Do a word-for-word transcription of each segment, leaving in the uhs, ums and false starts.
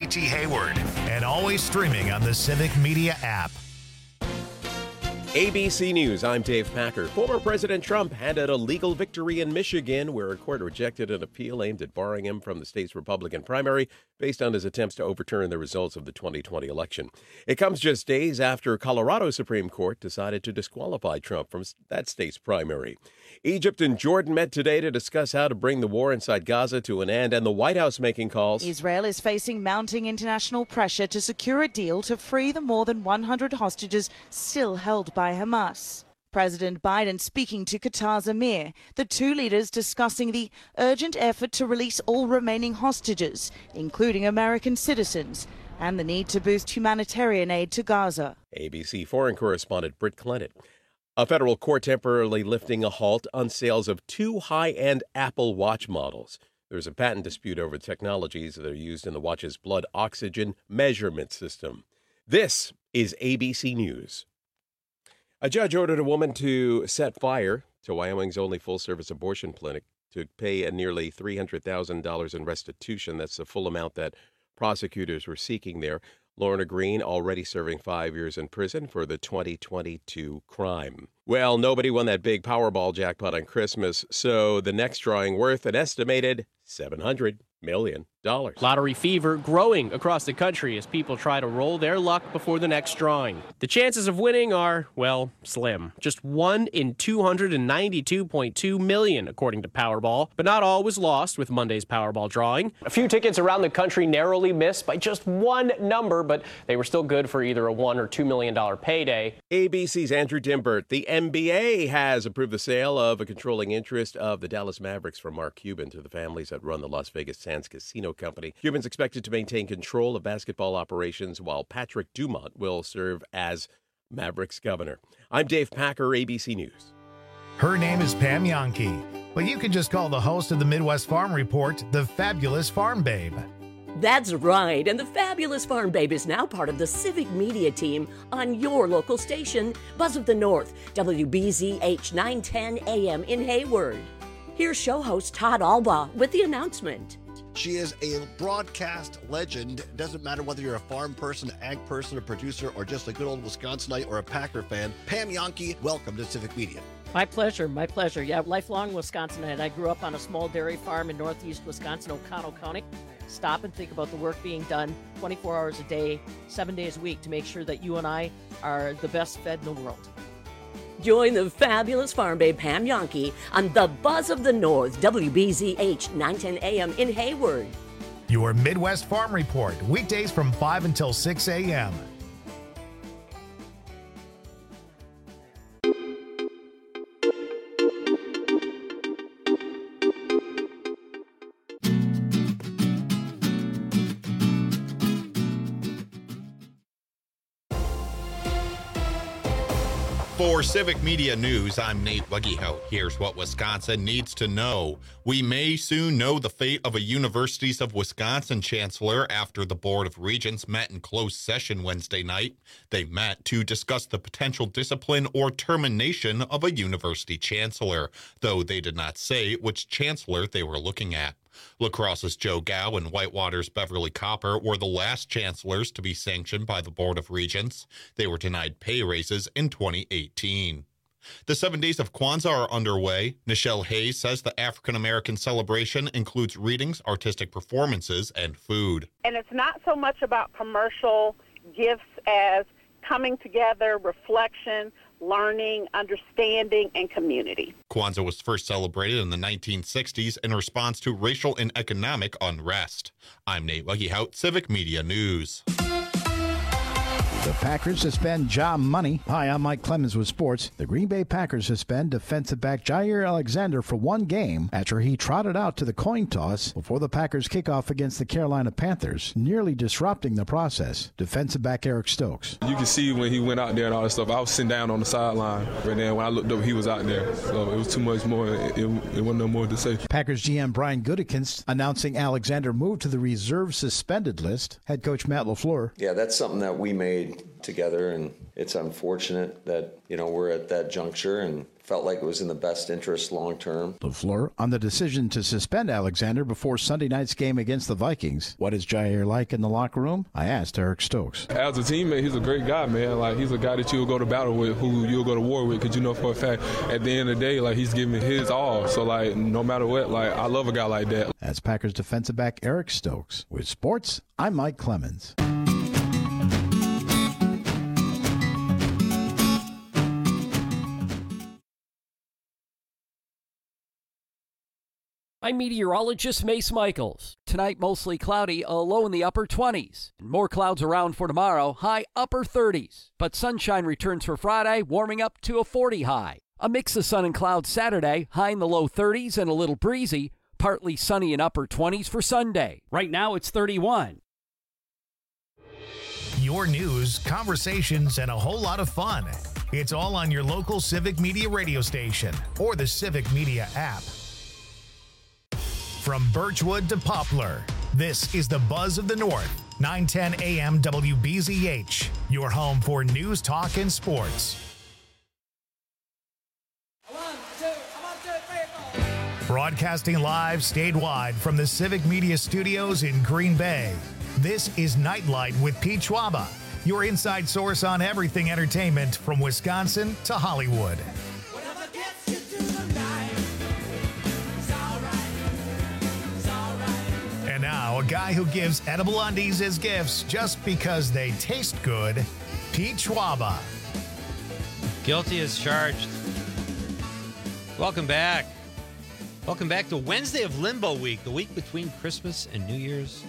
T. Hayward, and always streaming on the Civic Media app. A B C News, I'm Dave Packer. Former President Trump had a legal victory in Michigan, where a court rejected an appeal aimed at barring him from the state's Republican primary based on his attempts to overturn the results of the twenty twenty election. It comes just days after Colorado Supreme Court decided to disqualify Trump from that state's primary. Egypt and Jordan met today to discuss how to bring the war inside Gaza to an end, and the White House making calls. Israel is facing mounting international pressure to secure a deal to free the more than one hundred hostages still held by Hamas. President Biden speaking to Qatar's Emir, the two leaders discussing the urgent effort to release all remaining hostages, including American citizens, and the need to boost humanitarian aid to Gaza. A B C foreign correspondent Britt Clement. A federal court temporarily lifting a halt on sales of two high-end Apple Watch models. There's a patent dispute over technologies that are used in the watch's blood oxygen measurement system. This is A B C News. A judge ordered a woman to set fire to Wyoming's only full-service abortion clinic to pay a nearly three hundred thousand dollars in restitution. That's the full amount that prosecutors were seeking there. Lorna Green already serving five years in prison for the twenty twenty-two crime. Well, nobody won that big Powerball jackpot on Christmas, so the next drawing worth an estimated seven hundred million dollars. Lottery fever growing across the country as people try to roll their luck before the next drawing. The chances of winning are, well, slim. Just one in two hundred ninety-two point two million, according to Powerball. But not all was lost with Monday's Powerball drawing. A few tickets around the country narrowly missed by just one number, but they were still good for either a one or two million dollar payday. A B C's Andrew Dimbert. The N B A has approved the sale of a controlling interest of the Dallas Mavericks from Mark Cuban to the families that run the Las Vegas Sands Casino Company. Cuban's expected to maintain control of basketball operations, while Patrick Dumont will serve as Mavericks governor. I'm Dave Packer, A B C News. Her name is Pam Yonke, but you can just call the host of the Midwest Farm Report the Fabulous Farm Babe. That's right, and the Fabulous Farm Babe is now part of the Civic Media team on your local station, Buzz of the North, W B Z H nine ten A M in Hayward. Here's show host Todd Alba with the announcement. She is a broadcast legend. It doesn't matter whether you're a farm person, ag person, a producer, or just a good old Wisconsinite or a Packer fan. Pam Yonke, welcome to Civic Media. My pleasure, my pleasure. Yeah, lifelong Wisconsinite. I grew up on a small dairy farm in northeast Wisconsin, Oconto County. Stop and think about the work being done twenty-four hours a day, seven days a week to make sure that you and I are the best fed in the world. Join the Fabulous Farm Babe Pam Yonke on the Buzz of the North, W B Z H nine ten A M in Hayward. Your Midwest Farm Report, weekdays from five until six A M For Civic Media News, I'm Nate Wuggehout. Here's what Wisconsin needs to know. We may soon know the fate of a Universities of Wisconsin chancellor after the Board of Regents met in closed session Wednesday night. They met to discuss the potential discipline or termination of a university chancellor, though they did not say which chancellor they were looking at. La Crosse's Joe Gow and Whitewater's Beverly Copper were the last chancellors to be sanctioned by the Board of Regents. They were denied pay raises in twenty eighteen. The seven days of Kwanzaa are underway. Nichelle Hayes says the African-American celebration includes readings, artistic performances, and food. And it's not so much about commercial gifts as coming together, reflection, learning, understanding, and community. Kwanzaa was first celebrated in the nineteen sixties in response to racial and economic unrest. I'm Nate Wuggehout, Civic Media News. The Packers suspend Ja Money. Hi, I'm Mike Clemens with sports. The Green Bay Packers suspend defensive back Jair Alexander for one game after he trotted out to the coin toss before the Packers kickoff against the Carolina Panthers, nearly disrupting the process. Defensive back Eric Stokes. You can see when he went out there and all that stuff, I was sitting down on the sideline. But then when I looked up, he was out there. So it was too much more. It, it, it wasn't no more to say. Packers G M Brian Gutekunst announcing Alexander moved to the reserve suspended list. Head coach Matt LaFleur. Yeah, that's something that we made together, and it's unfortunate that, you know, we're at that juncture, and felt like it was in the best interest long term. LaFleur on the decision to suspend Alexander before Sunday night's game against the Vikings. What is Jair like in the locker room? I asked Eric Stokes. As a teammate, he's a great guy, man. Like, he's a guy that you'll go to battle with, who you'll go to war with, because you know for a fact, at the end of the day, like, he's giving his all. So, like, no matter what, like, I love a guy like that. That's Packers defensive back Eric Stokes. With sports, I'm Mike Clemens. I'm meteorologist Mace Michaels. Tonight, mostly cloudy, a low in the upper twenties. More clouds around for tomorrow, high upper thirties. But sunshine returns for Friday, warming up to a forty high. A mix of sun and clouds Saturday, high in the low thirties and a little breezy. Partly sunny in upper twenties for Sunday. Right now, it's thirty-one. Your news, conversations, and a whole lot of fun. It's all on your local Civic Media radio station or the Civic Media app. From Birchwood to Poplar, this is the Buzz of the North, nine ten A M W B Z H, your home for news, talk, and sports. Broadcasting live statewide from the Civic Media Studios in Green Bay, this is Nightlight with Pete Schwaba, your inside source on everything entertainment from Wisconsin to Hollywood. And now, a guy who gives edible undies as gifts just because they taste good, Pete Schwaba. Guilty as charged. Welcome back. Welcome back to Wednesday of Limbo Week, the week between Christmas and New Year's.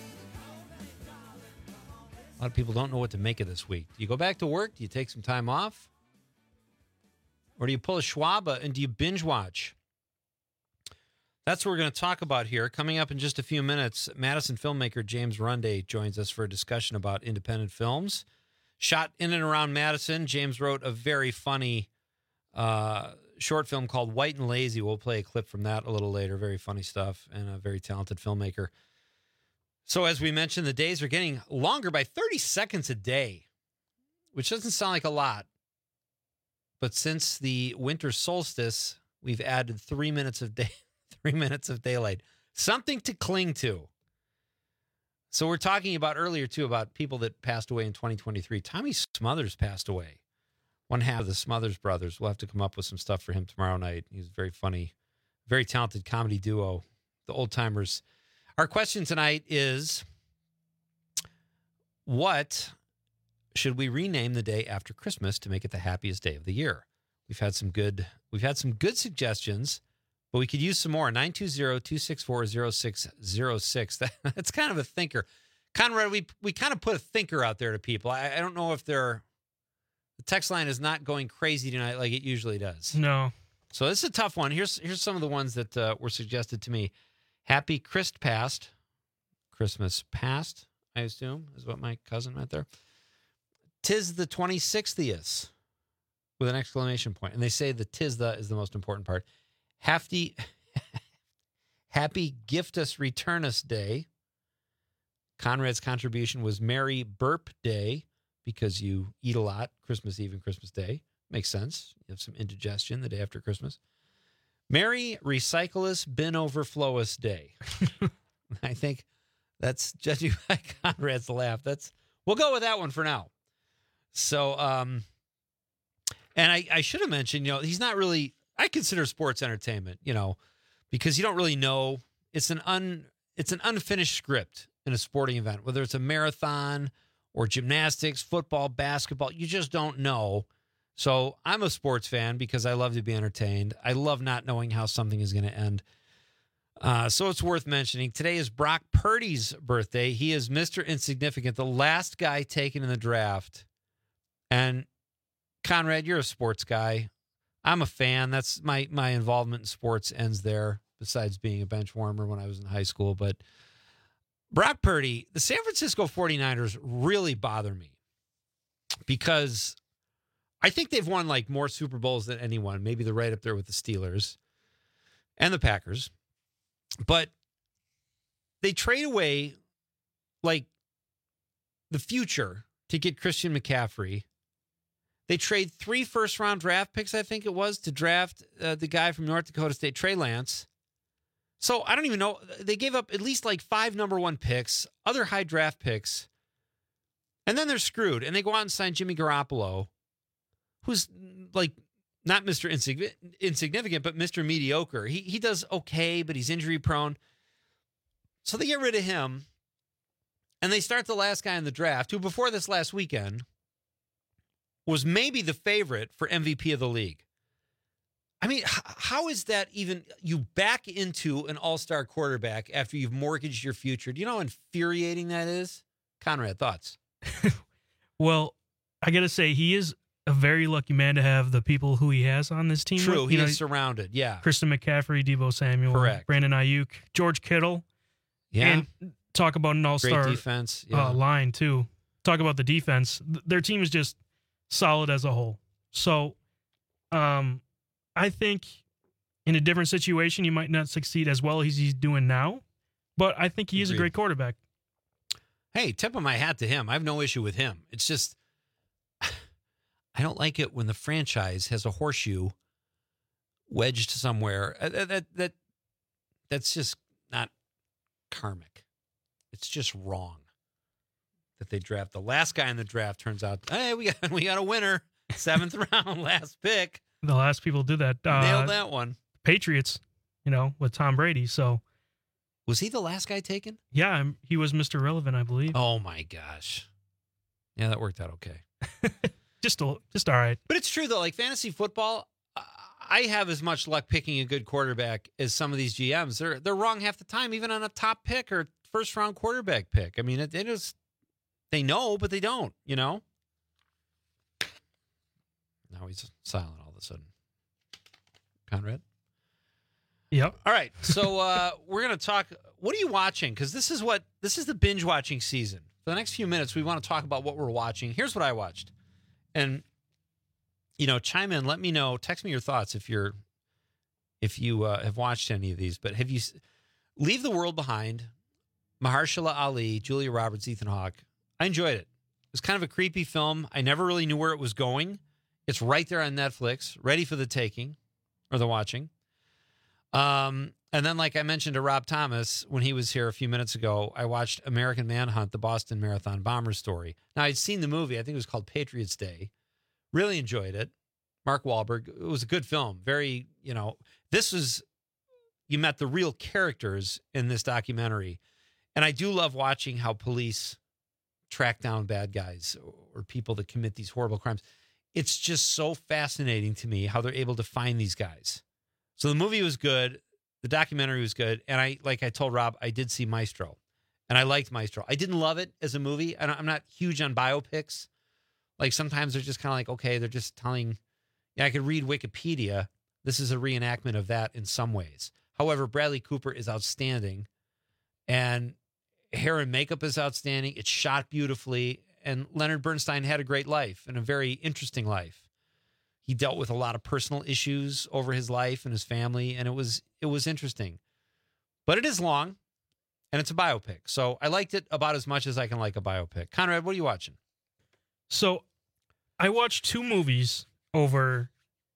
A lot of people don't know what to make of this week. Do you go back to work? Do you take some time off? Or do you pull a Schwaba and do you binge watch? That's what we're going to talk about here. Coming up in just a few minutes, Madison filmmaker James Runde joins us for a discussion about independent films. Shot in and around Madison, James wrote a very funny uh, short film called White and Lazy. We'll play a clip from that a little later. Very funny stuff, and a very talented filmmaker. So as we mentioned, the days are getting longer by thirty seconds a day, which doesn't sound like a lot. But since the winter solstice, we've added three minutes of day. Three minutes of daylight. Something to cling to. So we're talking about earlier, too, about people that passed away in twenty twenty-three. Tommy Smothers passed away. One half of the Smothers brothers. We'll have to come up with some stuff for him tomorrow night. He's very funny, very talented comedy duo, the Old Timers. Our question tonight is, what should we rename the day after Christmas to make it the happiest day of the year? We've had some good, we've had some good suggestions. But we could use some more. nine two zero, two six four, zero six zero six. That, that's kind of a thinker. Conrad, we we kind of put a thinker out there to people. I, I don't know if they're... The text line is not going crazy tonight like it usually does. No. So this is a tough one. Here's here's some of the ones that uh, were suggested to me. Happy Christ Past. Christmas Past, I assume, is what my cousin meant there. Tis the twenty-sixtieth, with an exclamation point. And they say the tis the is the most important part. Hefty, happy Gift Us Return Us Day. Conrad's contribution was Merry Burp Day because you eat a lot Christmas Eve and Christmas Day. Makes sense. You have some indigestion the day after Christmas. Merry Recyclus Bin Overflowus Day. I think that's, judging by Conrad's laugh, that's, we'll go with that one for now. So, um, and I, I should have mentioned, you know, he's not really... I consider sports entertainment, you know, because you don't really know. It's an un it's an unfinished script in a sporting event, whether it's a marathon or gymnastics, football, basketball. You just don't know. So I'm a sports fan because I love to be entertained. I love not knowing how something is going to end. Uh, so it's worth mentioning. Today is Brock Purdy's birthday. He is Mister Insignificant, the last guy taken in the draft. And Conrad, you're a sports guy. I'm a fan. That's my my involvement in sports ends there, besides being a bench warmer when I was in high school. But Brock Purdy, the San Francisco forty-niners really bother me because I think they've won like more Super Bowls than anyone. Maybe they're right up there with the Steelers and the Packers. But they trade away like the future to get Christian McCaffrey. They trade three first-round draft picks, I think it was, to draft uh, the guy from North Dakota State, Trey Lance. So I don't even know. They gave up at least like five number one picks, other high draft picks, and then they're screwed. And they go out and sign Jimmy Garoppolo, who's like not Mister Insignificant, insignificant but Mister Mediocre. He he does okay, but he's injury prone. So they get rid of him, and they start the last guy in the draft, who before this last weekend was maybe the favorite for M V P of the league. I mean, how is that even, you back into an all-star quarterback after you've mortgaged your future? Do you know how infuriating that is? Conrad, thoughts? Well, I got to say, he is a very lucky man to have the people who he has on this team. True, with. he You is know, surrounded, yeah. Kristen McCaffrey, Deebo Samuel, Correct. Brandon Ayuk, George Kittle. Yeah. And talk about an all-star Great defense, yeah. uh, line, too. Talk about the defense. Th- Their team is just solid as a whole. So, um... I think in a different situation, you might not succeed as well as he's doing now, but I think he is Agreed. a great quarterback. Hey, tip of my hat to him. I have no issue with him. It's just, I don't like it when the franchise has a horseshoe wedged somewhere. Uh, That, that, that That's just not karmic. It's just wrong that they draft. The last guy in the draft turns out, hey, we got, we got a winner. Seventh round, last pick. The last people did that. Uh, Nailed that one. Patriots, you know, with Tom Brady. So, was he the last guy taken? Yeah, I'm- he was Mister Relevant, I believe. Oh my gosh. Yeah, that worked out okay. just a, just all right. But it's true though. Like fantasy football, I have as much luck picking a good quarterback as some of these G Ms. They're they're wrong half the time, even on a top pick or first round quarterback pick. I mean, it, it is. They know, but they don't. You know. Now he's silent all of a sudden. Conrad? Yep. All right. So uh, we're going to talk. What are you watching? Because this is what this is the binge watching season. For the next few minutes, we want to talk about what we're watching. Here's what I watched. And, you know, chime in. Let me know. Text me your thoughts if you're if you uh, have watched any of these. But have you Leave the World Behind, Mahershala Ali, Julia Roberts, Ethan Hawke. I enjoyed it. It was kind of a creepy film. I never really knew where it was going. It's right there on Netflix, ready for the taking or the watching. Um, and then, like I mentioned to Rob Thomas when he was here a few minutes ago, I watched American Manhunt, the Boston Marathon bomber story. Now, I'd seen the movie. I think it was called Patriots Day. Really enjoyed it. Mark Wahlberg. It was a good film. Very, you know, this was, you met the real characters in this documentary. And I do love watching how police track down bad guys or people that commit these horrible crimes. It's just so fascinating to me how they're able to find these guys. So the movie was good. The documentary was good. And I, like I told Rob, I did see Maestro. And I liked Maestro. I didn't love it as a movie. I don't, I'm not huge on biopics. Like sometimes they're just kind of like, okay, they're just telling, yeah, I could read Wikipedia. This is a reenactment of that in some ways. However, Bradley Cooper is outstanding. And hair and makeup is outstanding. It's shot beautifully. And Leonard Bernstein had a great life and a very interesting life. He dealt with a lot of personal issues over his life and his family, and it was it was interesting. But it is long, and it's a biopic. So I liked it about as much as I can like a biopic. Conrad, what are you watching? So I watched two movies over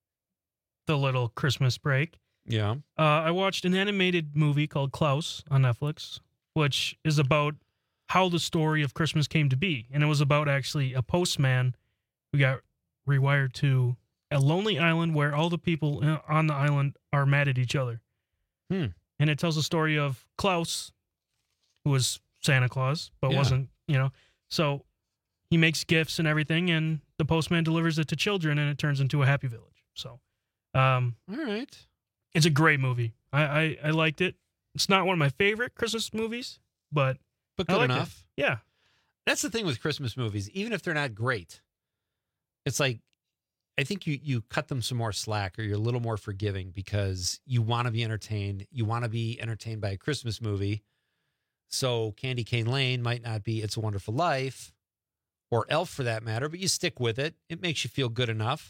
the little Christmas break. Yeah. Uh, I watched an animated movie called Klaus on Netflix, which is about how the story of Christmas came to be. And it was about actually a postman who got rewired to a lonely island where all the people on the island are mad at each other. Hmm. And it tells the story of Klaus, who was Santa Claus, but Yeah. wasn't, you know. So he makes gifts and everything, and the postman delivers it to children, and it turns into a happy village. So, um, all right. It's a great movie. I, I, I liked it. It's not one of my favorite Christmas movies, but But I good liked enough. It. Yeah. That's the thing with Christmas movies. Even if they're not great, it's like, I think you you cut them some more slack or you're a little more forgiving because you want to be entertained. You want to be entertained by a Christmas movie. So Candy Cane Lane might not be It's a Wonderful Life or Elf for that matter, but you stick with it. It makes you feel good enough.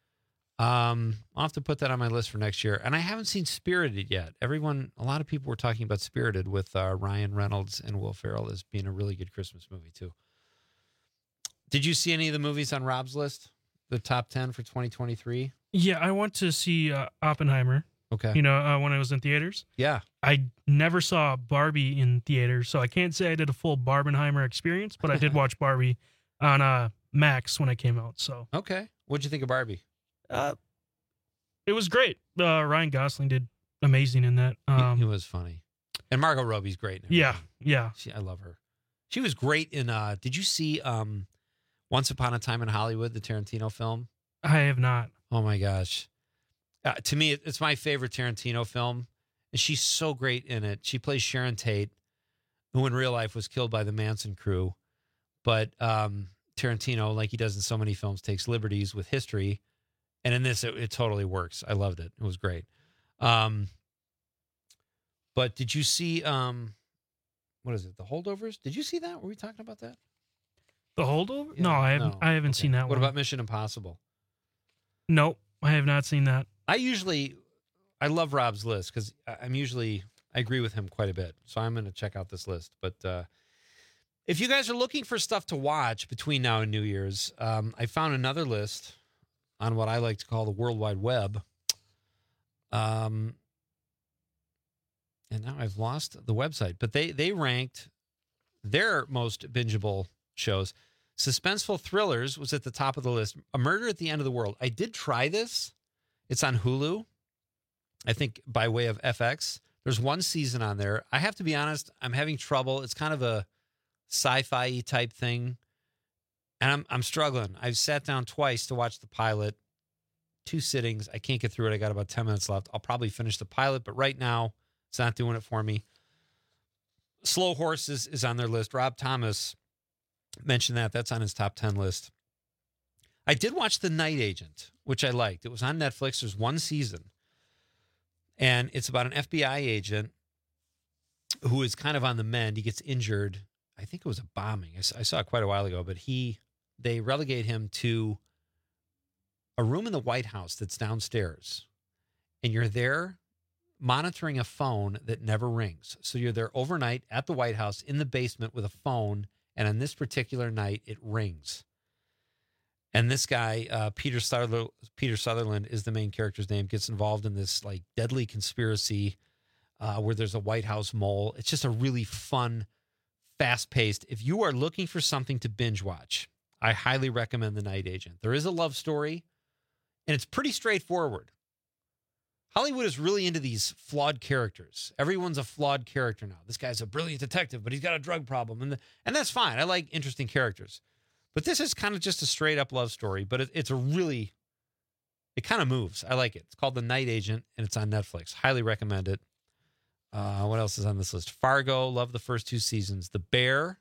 Um, I'll have to put that on my list for next year. And I haven't seen Spirited yet. Everyone, a lot of people were talking about Spirited with uh, Ryan Reynolds and Will Ferrell as being a really good Christmas movie too. Did you see any of the movies on Rob's list the top ten for twenty twenty-three? Yeah, I went to see uh, Oppenheimer. Okay. You know, uh, when I was in theaters. Yeah. I never saw Barbie in theaters, so I can't say I did a full Barbenheimer experience, but I did watch Barbie on uh, Max when it came out. So Okay. What'd you think of Barbie? Uh, it was great. Uh, Ryan Gosling did amazing in that. Um, he, he was funny. And Margot Robbie's great. in Yeah, everything. yeah. She, I love her. She was great in, uh, did you see um, Once Upon a Time in Hollywood, the Tarantino film? I have not. Oh my gosh. Uh, to me, it- it's my favorite Tarantino film. And she's so great in it. She plays Sharon Tate, who in real life was killed by the Manson crew. But um, Tarantino, like he does in so many films, takes liberties with history. And in this, it, it totally works. I loved it. It was great. Um, but did you see, um, what is it, The Holdovers? Did you see that? Were we talking about that? The Holdover? Yeah, no, I haven't. no. I haven't Okay. seen that What one. about Mission Impossible? Nope, I have not seen that. I usually, I love Rob's list because I'm usually, I agree with him quite a bit. So I'm going to check out this list. But uh, if you guys are looking for stuff to watch between now and New Year's, um, I found another list on what I like to call the World Wide Web. Um, and now I've lost the website, but they they ranked their most bingeable shows. Suspenseful Thrillers was at the top of the list. A Murder at the End of the World. I did try this. It's on Hulu, I think by way of F X. There's one season on there. I have to be honest, I'm having trouble. It's kind of a sci-fi type thing. And I'm I'm struggling. I've sat down twice to watch the pilot. Two sittings. I can't get through it. I got about ten minutes left. I'll probably finish the pilot, but right now it's not doing it for me. Slow Horses is on their list. Rob Thomas mentioned that. That's on his top ten list. I did watch The Night Agent, which I liked. It was on Netflix. There's one season. And it's about an F B I agent who is kind of on the mend. He gets injured. I think it was a bombing. I saw it quite a while ago, but he they relegate him to a room in the White House that's downstairs. And you're there monitoring a phone that never rings. So you're there overnight at the White House in the basement with a phone. And on this particular night, it rings. And this guy, uh, Peter Sutherland, Peter Sutherland is the main character's name, gets involved in this like deadly conspiracy uh, where there's a White House mole. It's just a really fun, fast-paced. If you are looking for something to binge watch, I highly recommend The Night Agent. There is a love story, and it's pretty straightforward. Hollywood is really into these flawed characters. Everyone's a flawed character now. This guy's a brilliant detective, but he's got a drug problem. And the, and that's fine. I like interesting characters. But this is kind of just a straight-up love story, but it, it's a really, it kind of moves. I like it. It's called The Night Agent, and it's on Netflix. Highly recommend it. Uh, what else is on this list? Fargo, love the first two seasons. The Bear.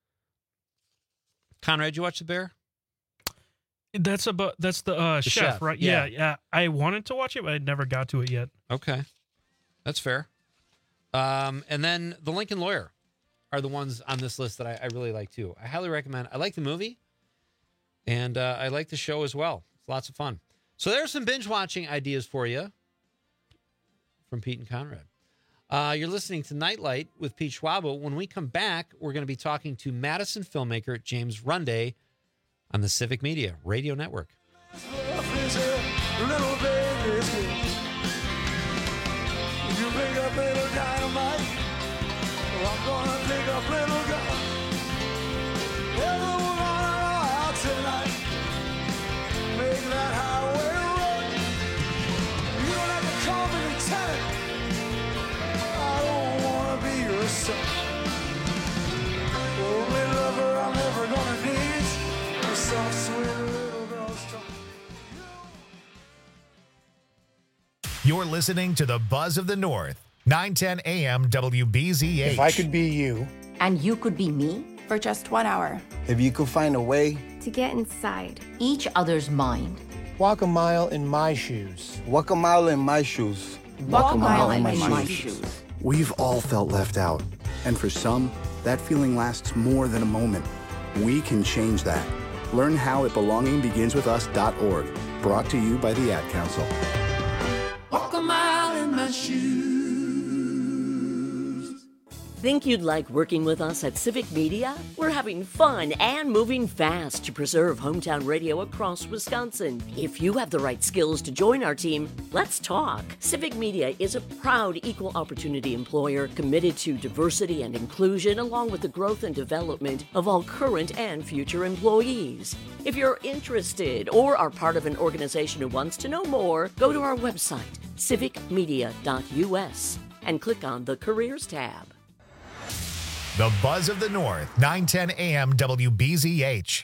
Conrad, you watch The Bear? That's about that's the, uh, The chef, chef, right? yeah. Yeah. yeah, I wanted to watch it, but I never got to it yet. Okay. That's fair. Um, and then The Lincoln Lawyer are the ones on this list that I, I really like too. I highly recommend. I like the movie, and uh, I like the show as well. It's lots of fun. So there's some binge watching ideas for you from Pete and Conrad. Uh, you're listening to Nightlight with Pete Schwabo. When we come back, we're going to be talking to Madison filmmaker James Runday on the Civic Media Radio Network. I'm gonna pick up little girl. Everyone out tonight. Make that highway run. You don't have to call me lieutenant. I don't wanna be your son. Only lover I'm ever gonna need. A soft, sweet little girl's tongue. You're listening to the Buzz of the North. nine ten A M W B Z H. If I could be you. And you could be me? For just one hour. If you could find a way To get inside. each other's mind. Walk a mile in my shoes. Walk a mile in my shoes. Walk a mile in my shoes. We've all felt left out. And for some, that feeling lasts more than a moment. We can change that. Learn how at belonging begins with us dot org. Brought to you by the Ad Council. Walk a mile in my shoes. Think you'd like working with us at Civic Media? We're having fun and moving fast to preserve hometown radio across Wisconsin. If you have the right skills to join our team, let's talk. Civic Media is a proud equal opportunity employer committed to diversity and inclusion, along with the growth and development of all current and future employees. If you're interested or are part of an organization who wants to know more, go to our website, civic media dot u s, and click on the Careers tab. The Buzz of the North, nine ten A M W B Z H.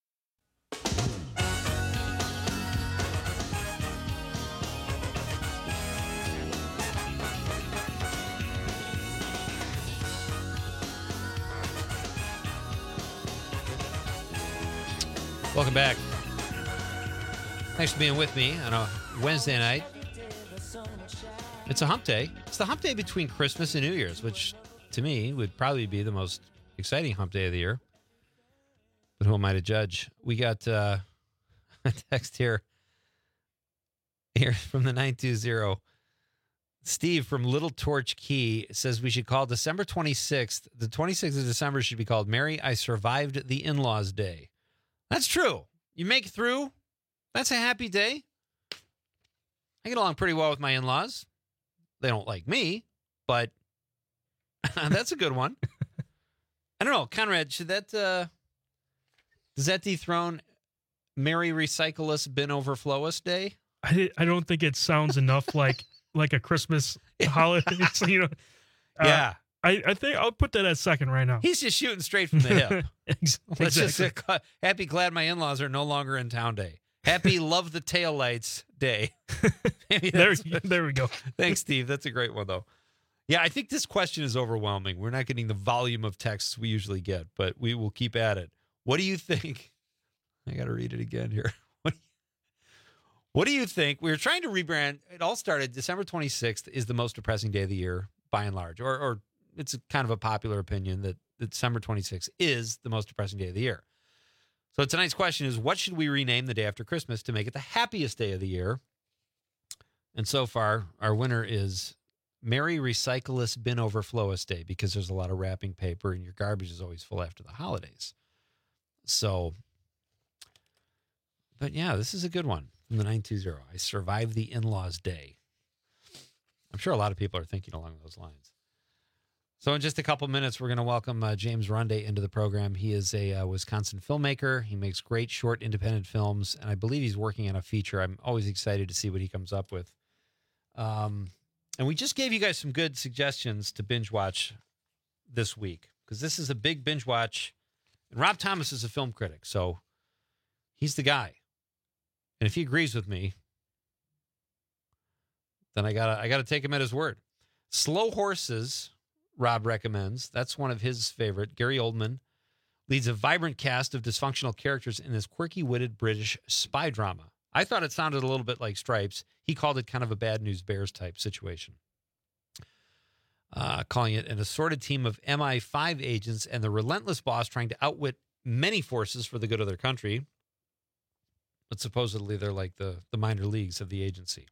Welcome back. Thanks for being with me on a Wednesday night. It's a hump day. It's the hump day between Christmas and New Year's, which to me would probably be the most exciting hump day of the year. But who am I to judge? We got uh, a text here, here from the nine two zero. Steve from Little Torch Key says we should call December twenty-sixth. The twenty-sixth of December should be called Mary, I Survived the In-Laws Day. That's true. You make it through. That's a happy day. I get along pretty well with my in-laws. They don't like me, but that's a good one. I don't know, Conrad, should that, uh, does that dethrone Merry Recyclist Bin Overflowist Day? I, I don't think it sounds enough like like a Christmas holiday. So, you know, uh, yeah. I, I think I'll put that at second right now. He's just shooting straight from the hip. Exactly. Let's just say, happy glad my in-laws are no longer in town day. Happy love the taillights day. Maybe there, there we go. Thanks, Steve. That's a great one, though. Yeah, I think this question is overwhelming. We're not getting the volume of texts we usually get, but we will keep at it. What do you think? I got to read it again here. What do, you, what do you think? We were trying to rebrand. It all started December twenty-sixth is the most depressing day of the year, by and large. Or, or it's a kind of a popular opinion that, that December twenty-sixth is the most depressing day of the year. So tonight's question is, what should we rename the day after Christmas to make it the happiest day of the year? And so far, our winner is Merry Recyclist Bin Overflowist Day, because there's a lot of wrapping paper and your garbage is always full after the holidays. So, but yeah, this is a good one from the nine two zero. I survived the in-laws day. I'm sure a lot of people are thinking along those lines. So in just a couple minutes, we're going to welcome uh, James Runde into the program. He is a uh, Wisconsin filmmaker. He makes great short independent films, and I believe he's working on a feature. I'm always excited to see what he comes up with. Um, and we just gave you guys some good suggestions to binge watch this week, because this is a big binge watch. And Rob Thomas is a film critic, so he's the guy. And if he agrees with me, then I gotta I gotta take him at his word. Slow Horses, Rob recommends. That's one of his favorite. Gary Oldman leads a vibrant cast of dysfunctional characters in this quirky-witted British spy drama. I thought it sounded a little bit like Stripes. He called it kind of a Bad News Bears type situation. Uh, calling it an assorted team of M I five agents and the relentless boss trying to outwit many forces for the good of their country. But supposedly they're like the, the minor leagues of the agency.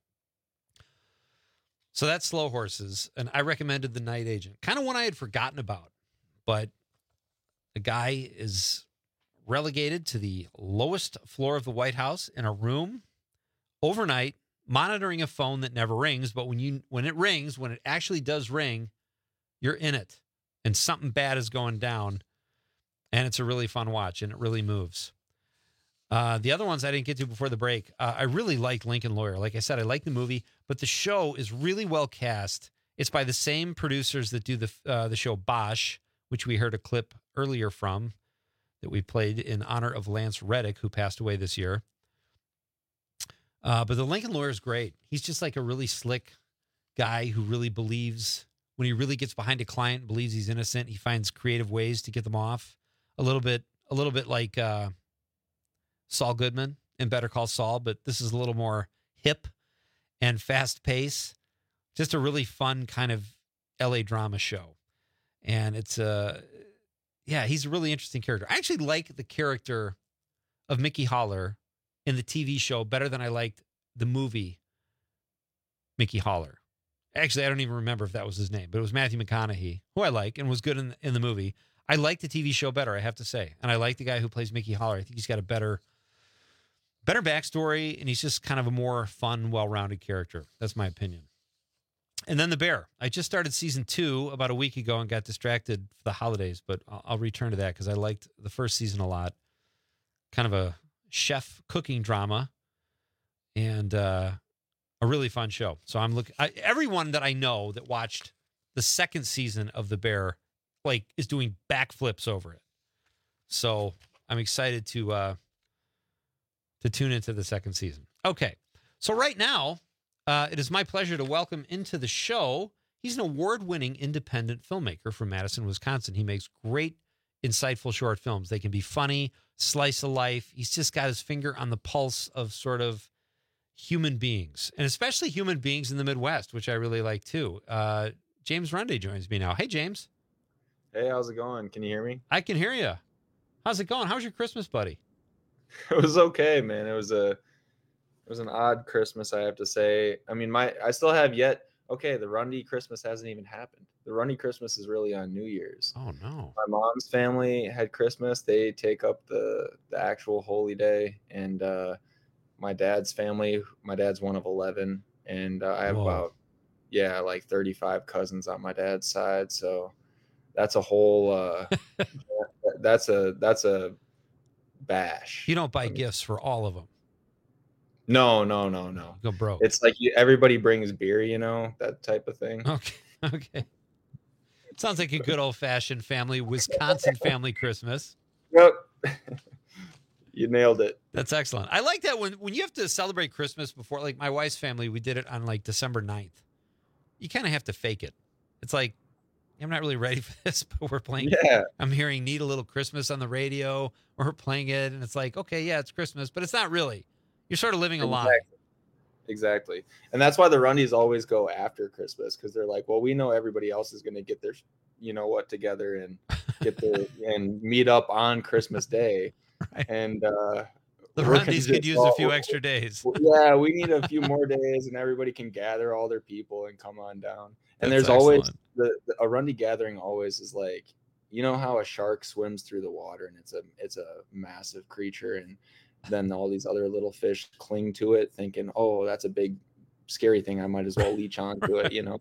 So that's Slow Horses, and I recommended The Night Agent. Kind of one I had forgotten about, but the guy is relegated to the lowest floor of the White House in a room overnight, monitoring a phone that never rings. But when you when it rings, when it actually does ring, you're in it, and something bad is going down, and it's a really fun watch, and it really moves. Uh, the other ones I didn't get to before the break. Uh, I really like Lincoln Lawyer. Like I said, I like the movie, but the show is really well cast. It's by the same producers that do the uh, the show Bosch, which we heard a clip earlier from, that we played in honor of Lance Reddick, who passed away this year. Uh, but the Lincoln Lawyer is great. He's just like a really slick guy who really believes, when he really gets behind a client, believes he's innocent, he finds creative ways to get them off. A little bit, a little bit like uh, Saul Goodman in Better Call Saul, but this is a little more hip and fast pace. Just a really fun kind of L A drama show. And it's a, uh, yeah, he's a really interesting character. I actually like the character of Mickey Holler in the T V show better than I liked the movie Mickey Holler. Actually, I don't even remember if that was his name, but it was Matthew McConaughey, who I like and was good in, in the movie. I like the T V show better, I have to say. And I like the guy who plays Mickey Holler. I think he's got a better, better backstory, and he's just kind of a more fun, well-rounded character. That's my opinion. And then The Bear. I just started season two about a week ago and got distracted for the holidays, but I'll, I'll return to that because I liked the first season a lot. Kind of a chef cooking drama and uh, a really fun show. So I'm looking, everyone that I know that watched the second season of The Bear, like, is doing backflips over it. So I'm excited to, uh, to tune into the second season. Okay. So right now, uh, it is my pleasure to welcome into the show. He's an award-winning independent filmmaker from Madison, Wisconsin. He makes great, insightful short films. They can be funny, slice of life. He's just got his finger on the pulse of sort of human beings, and especially human beings in the Midwest, which I really like too. Uh, James Runde joins me now. Hey, James. Hey, how's it going? Can you hear me? I can hear you. How's it going? How's your Christmas, buddy? It was okay, man. It was a, it was an odd Christmas, I have to say. I mean, my, I still have yet. Okay, the Runde Christmas hasn't even happened. The Runde Christmas is really on New Year's. Oh no! My mom's family had Christmas. They take up the the actual holy day, and uh, my dad's family. My dad's one of eleven, and uh, I have Whoa. about yeah, like thirty-five cousins on my dad's side. So that's a whole. Uh, that's a that's a bash. You don't buy gifts for all of them. No, no, no, no. Go broke. It's like you, everybody brings beer, you know, that type of thing. Okay. Okay. Sounds like a good old fashioned family, Wisconsin family Christmas. Yep. You nailed it. That's excellent. I like that when, when you have to celebrate Christmas before, like my wife's family, we did it on like December ninth. You kind of have to fake it. It's like, I'm not really ready for this, but we're playing. Yeah. I'm hearing Need a Little Christmas on the radio, or we're playing it, and it's like, okay, yeah, it's Christmas, but it's not really. You're sort of living a lie. Exactly. Exactly. And that's why the Rundies always go after Christmas, because they're like, well, we know everybody else is going to get their, you know what, together and get their and meet up on Christmas Day. Right. And uh, the we're Rundies just could use all- a few extra days. Yeah, we need a few more days, and everybody can gather all their people and come on down. And That's there's always excellent. the, the a Rundy gathering always is like, you know how a shark swims through the water and it's a it's a massive creature, and then all these other little fish cling to it thinking, oh, that's a big scary thing, I might as well leech onto it, you know.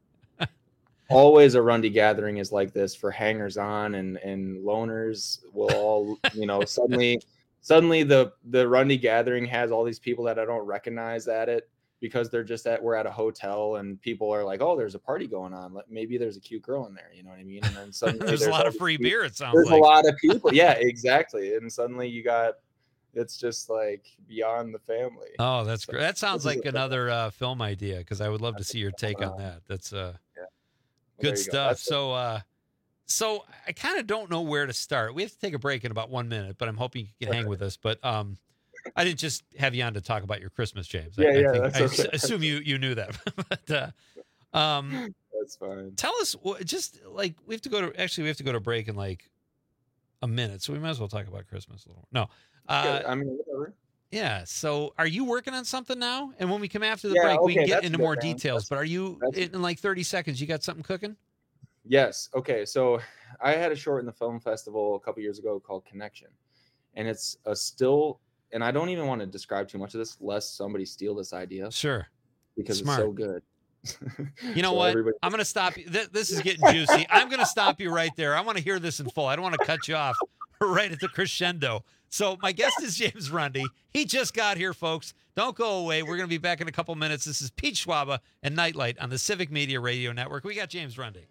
Always a Rundy gathering is like this for hangers on, and and loners will all, you know, suddenly suddenly the the Rundy gathering has all these people that I don't recognize at it, because they're just at we're at a hotel and people are like, oh, there's a party going on, like maybe there's a cute girl in there, you know what I mean? And then suddenly There's a lot all of these free people- beer, it sounds there's like. a lot of people, yeah, exactly. And suddenly you got, it's just like beyond the family. Oh, that's great. That sounds this is like a- another uh, film idea, because I would love to see your take on that. That's uh, Yeah. Well, good there you go. stuff. That's it. So, uh, so I kind of don't know where to start. We have to take a break in about one minute, but I'm hoping you can hang with us. But um, I didn't just have you on to talk about your Christmas, James. I, Yeah, I, yeah, think, that's I s- okay. assume you you knew that. But uh, um, That's fine. tell us, wh- just like we have to go to. Actually, we have to go to break in like a minute, so we might as well talk about Christmas a little more. No. Uh, I mean, whatever. Yeah. So are you working on something now? And when we come after the Yeah, break, we can okay, get that's into good, more man. details. But are you that's- in like thirty seconds? You got something cooking? Yes. Okay. So I had a short in the film festival a couple years ago called Connection, and it's a still. And I don't even want to describe too much of this, lest somebody steal this idea. Sure. Because Smart. it's so good. You know So what? everybody- I'm going to stop you. Th- This is getting juicy. I'm going to stop you right there. I want to hear this in full. I don't want to cut you off right at the crescendo. So my guest is James Runde. He just got here, folks. Don't go away. We're going to be back in a couple minutes. This is Pete Schwaba and Nightlight on the Civic Media Radio Network. We got James Runde.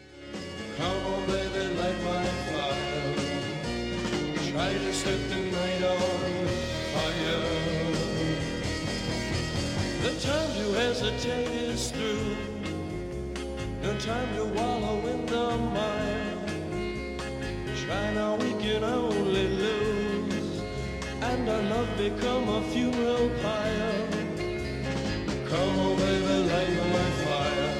Come on, baby, light my fire. Try to set the night on fire. The time to hesitate is through. No time to wallow in the mire. Try now, we can only lose, and our love become a funeral pyre. Come on, baby, light my fire.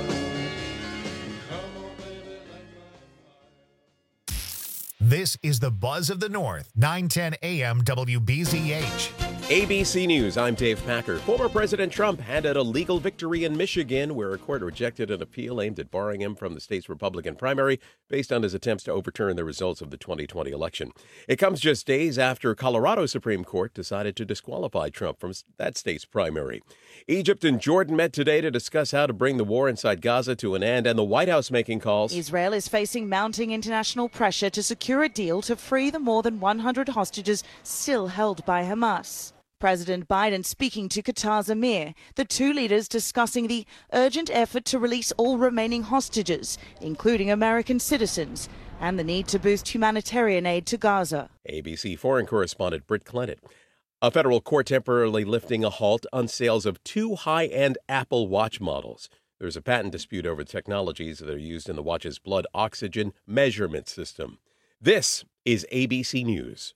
This is the Buzz of the North, nine ten A M W B Z H. A B C News, I'm Dave Packer. Former President Trump handed a legal victory in Michigan, where a court rejected an appeal aimed at barring him from the state's Republican primary based on his attempts to overturn the results of the twenty twenty election. It comes just days after Colorado Supreme Court decided to disqualify Trump from that state's primary. Egypt and Jordan met today to discuss how to bring the war inside Gaza to an end, and the White House making calls. Israel is facing mounting international pressure to secure a deal to free the more than one hundred hostages still held by Hamas. President Biden speaking to Qatar's Emir, the two leaders discussing the urgent effort to release all remaining hostages, including American citizens, and the need to boost humanitarian aid to Gaza. A B C foreign correspondent Britt Clement. A federal court temporarily lifting a halt on sales of two high-end Apple Watch models. There's a patent dispute over technologies that are used in the watch's blood oxygen measurement system. This is A B C News.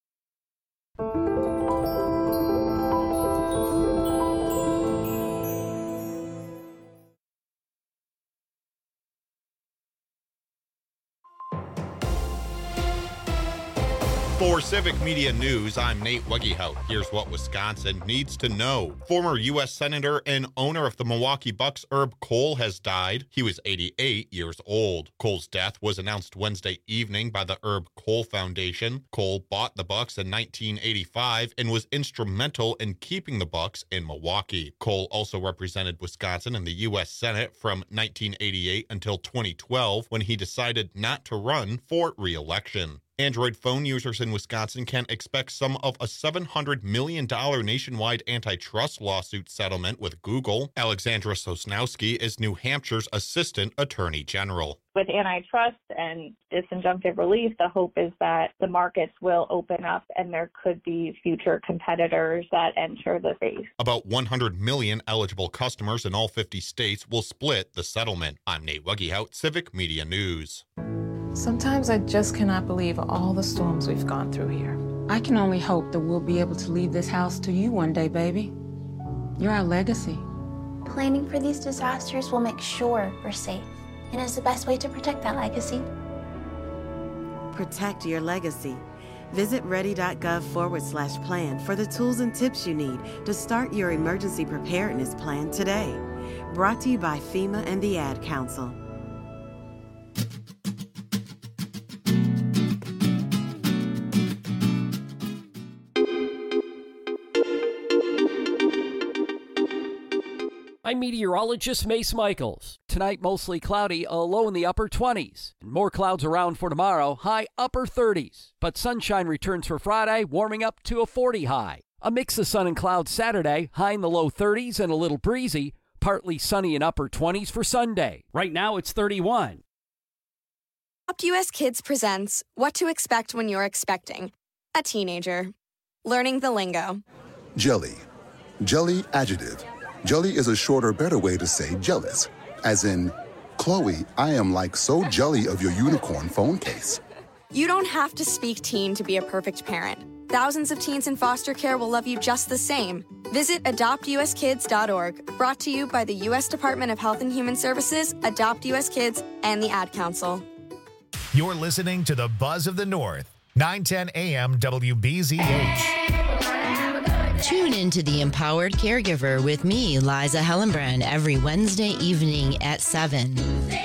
For Civic Media News, I'm Nate Weggehout. Here's what Wisconsin needs to know. Former U S Senator and owner of the Milwaukee Bucks, Herb Kohl, has died. He was eighty-eight years old. Kohl's death was announced Wednesday evening by the Herb Kohl Foundation. Kohl bought the Bucks in nineteen eighty-five and was instrumental in keeping the Bucks in Milwaukee. Kohl also represented Wisconsin in the U S Senate from nineteen eighty-eight until twenty twelve, when he decided not to run for re-election. Android phone users in Wisconsin can expect some of a seven hundred million dollars nationwide antitrust lawsuit settlement with Google. Alexandra Sosnowski is New Hampshire's Assistant Attorney General. With antitrust and disinjunctive relief, the hope is that the markets will open up and there could be future competitors that enter the space. About one hundred million eligible customers in all fifty states will split the settlement. I'm Nate Weggehout, Civic Media News. Sometimes I just cannot believe all the storms we've gone through here. I can only hope that we'll be able to leave this house to you one day, baby. You're our legacy. Planning for these disasters will make sure we're safe, and is the best way to protect that legacy. Protect your legacy. Visit ready.gov forward slash plan for the tools and tips you need to start your emergency preparedness plan today. Brought to you by FEMA and the Ad Council. I'm meteorologist Mace Michaels. Tonight, mostly cloudy, a low in the upper twenties. And more clouds around for tomorrow, high upper thirties. But sunshine returns for Friday, warming up to a forty high. A mix of sun and clouds Saturday, high in the low thirties and a little breezy. Partly sunny and upper twenties for Sunday. Right now, it's thirty-one. Adopt U S Kids presents What to Expect When You're Expecting a Teenager. Learning the lingo. Jelly. Jelly adjective. Jelly is a shorter, better way to say jealous. As in, Chloe, I am like so jelly of your unicorn phone case. You don't have to speak teen to be a perfect parent. Thousands of teens in foster care will love you just the same. Visit adopt u s kids dot org, brought to you by the U S Department of Health and Human Services, Adopt U S Kids, and the Ad Council. You're listening to the Buzz of the North, nine ten A M W B Z H. Tune into The Empowered Caregiver with me, Liza Hellenbrand, every Wednesday evening at seven.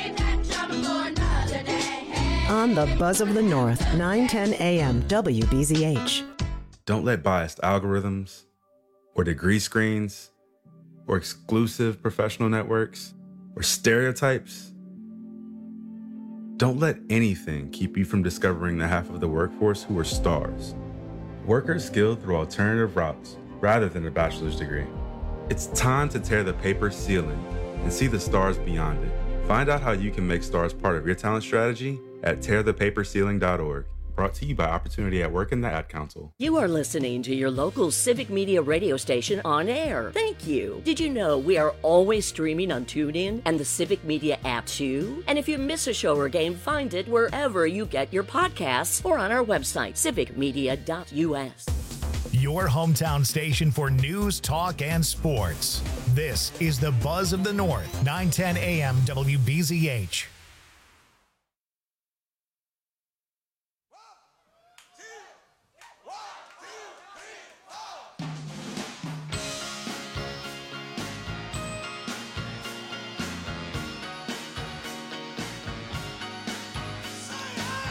On the Buzz of the North, nine ten A M W B Z H. Don't let biased algorithms or degree screens or exclusive professional networks or stereotypes, don't let anything keep you from discovering the half of the workforce who are stars. Workers skilled through alternative routes rather than a bachelor's degree. It's time to tear the paper ceiling and see the stars beyond it. Find out how you can make stars part of your talent strategy at tear the paper ceiling dot org. Brought to you by Opportunity at Work and the Ad Council. You are listening to your local Civic Media radio station on air. Thank you. Did you know we are always streaming on TuneIn and the Civic Media app too? And if you miss a show or game, find it wherever you get your podcasts or on our website, civic media dot u s. Your hometown station for news, talk, and sports. This is the Buzz of the North, nine ten A M W B Z H.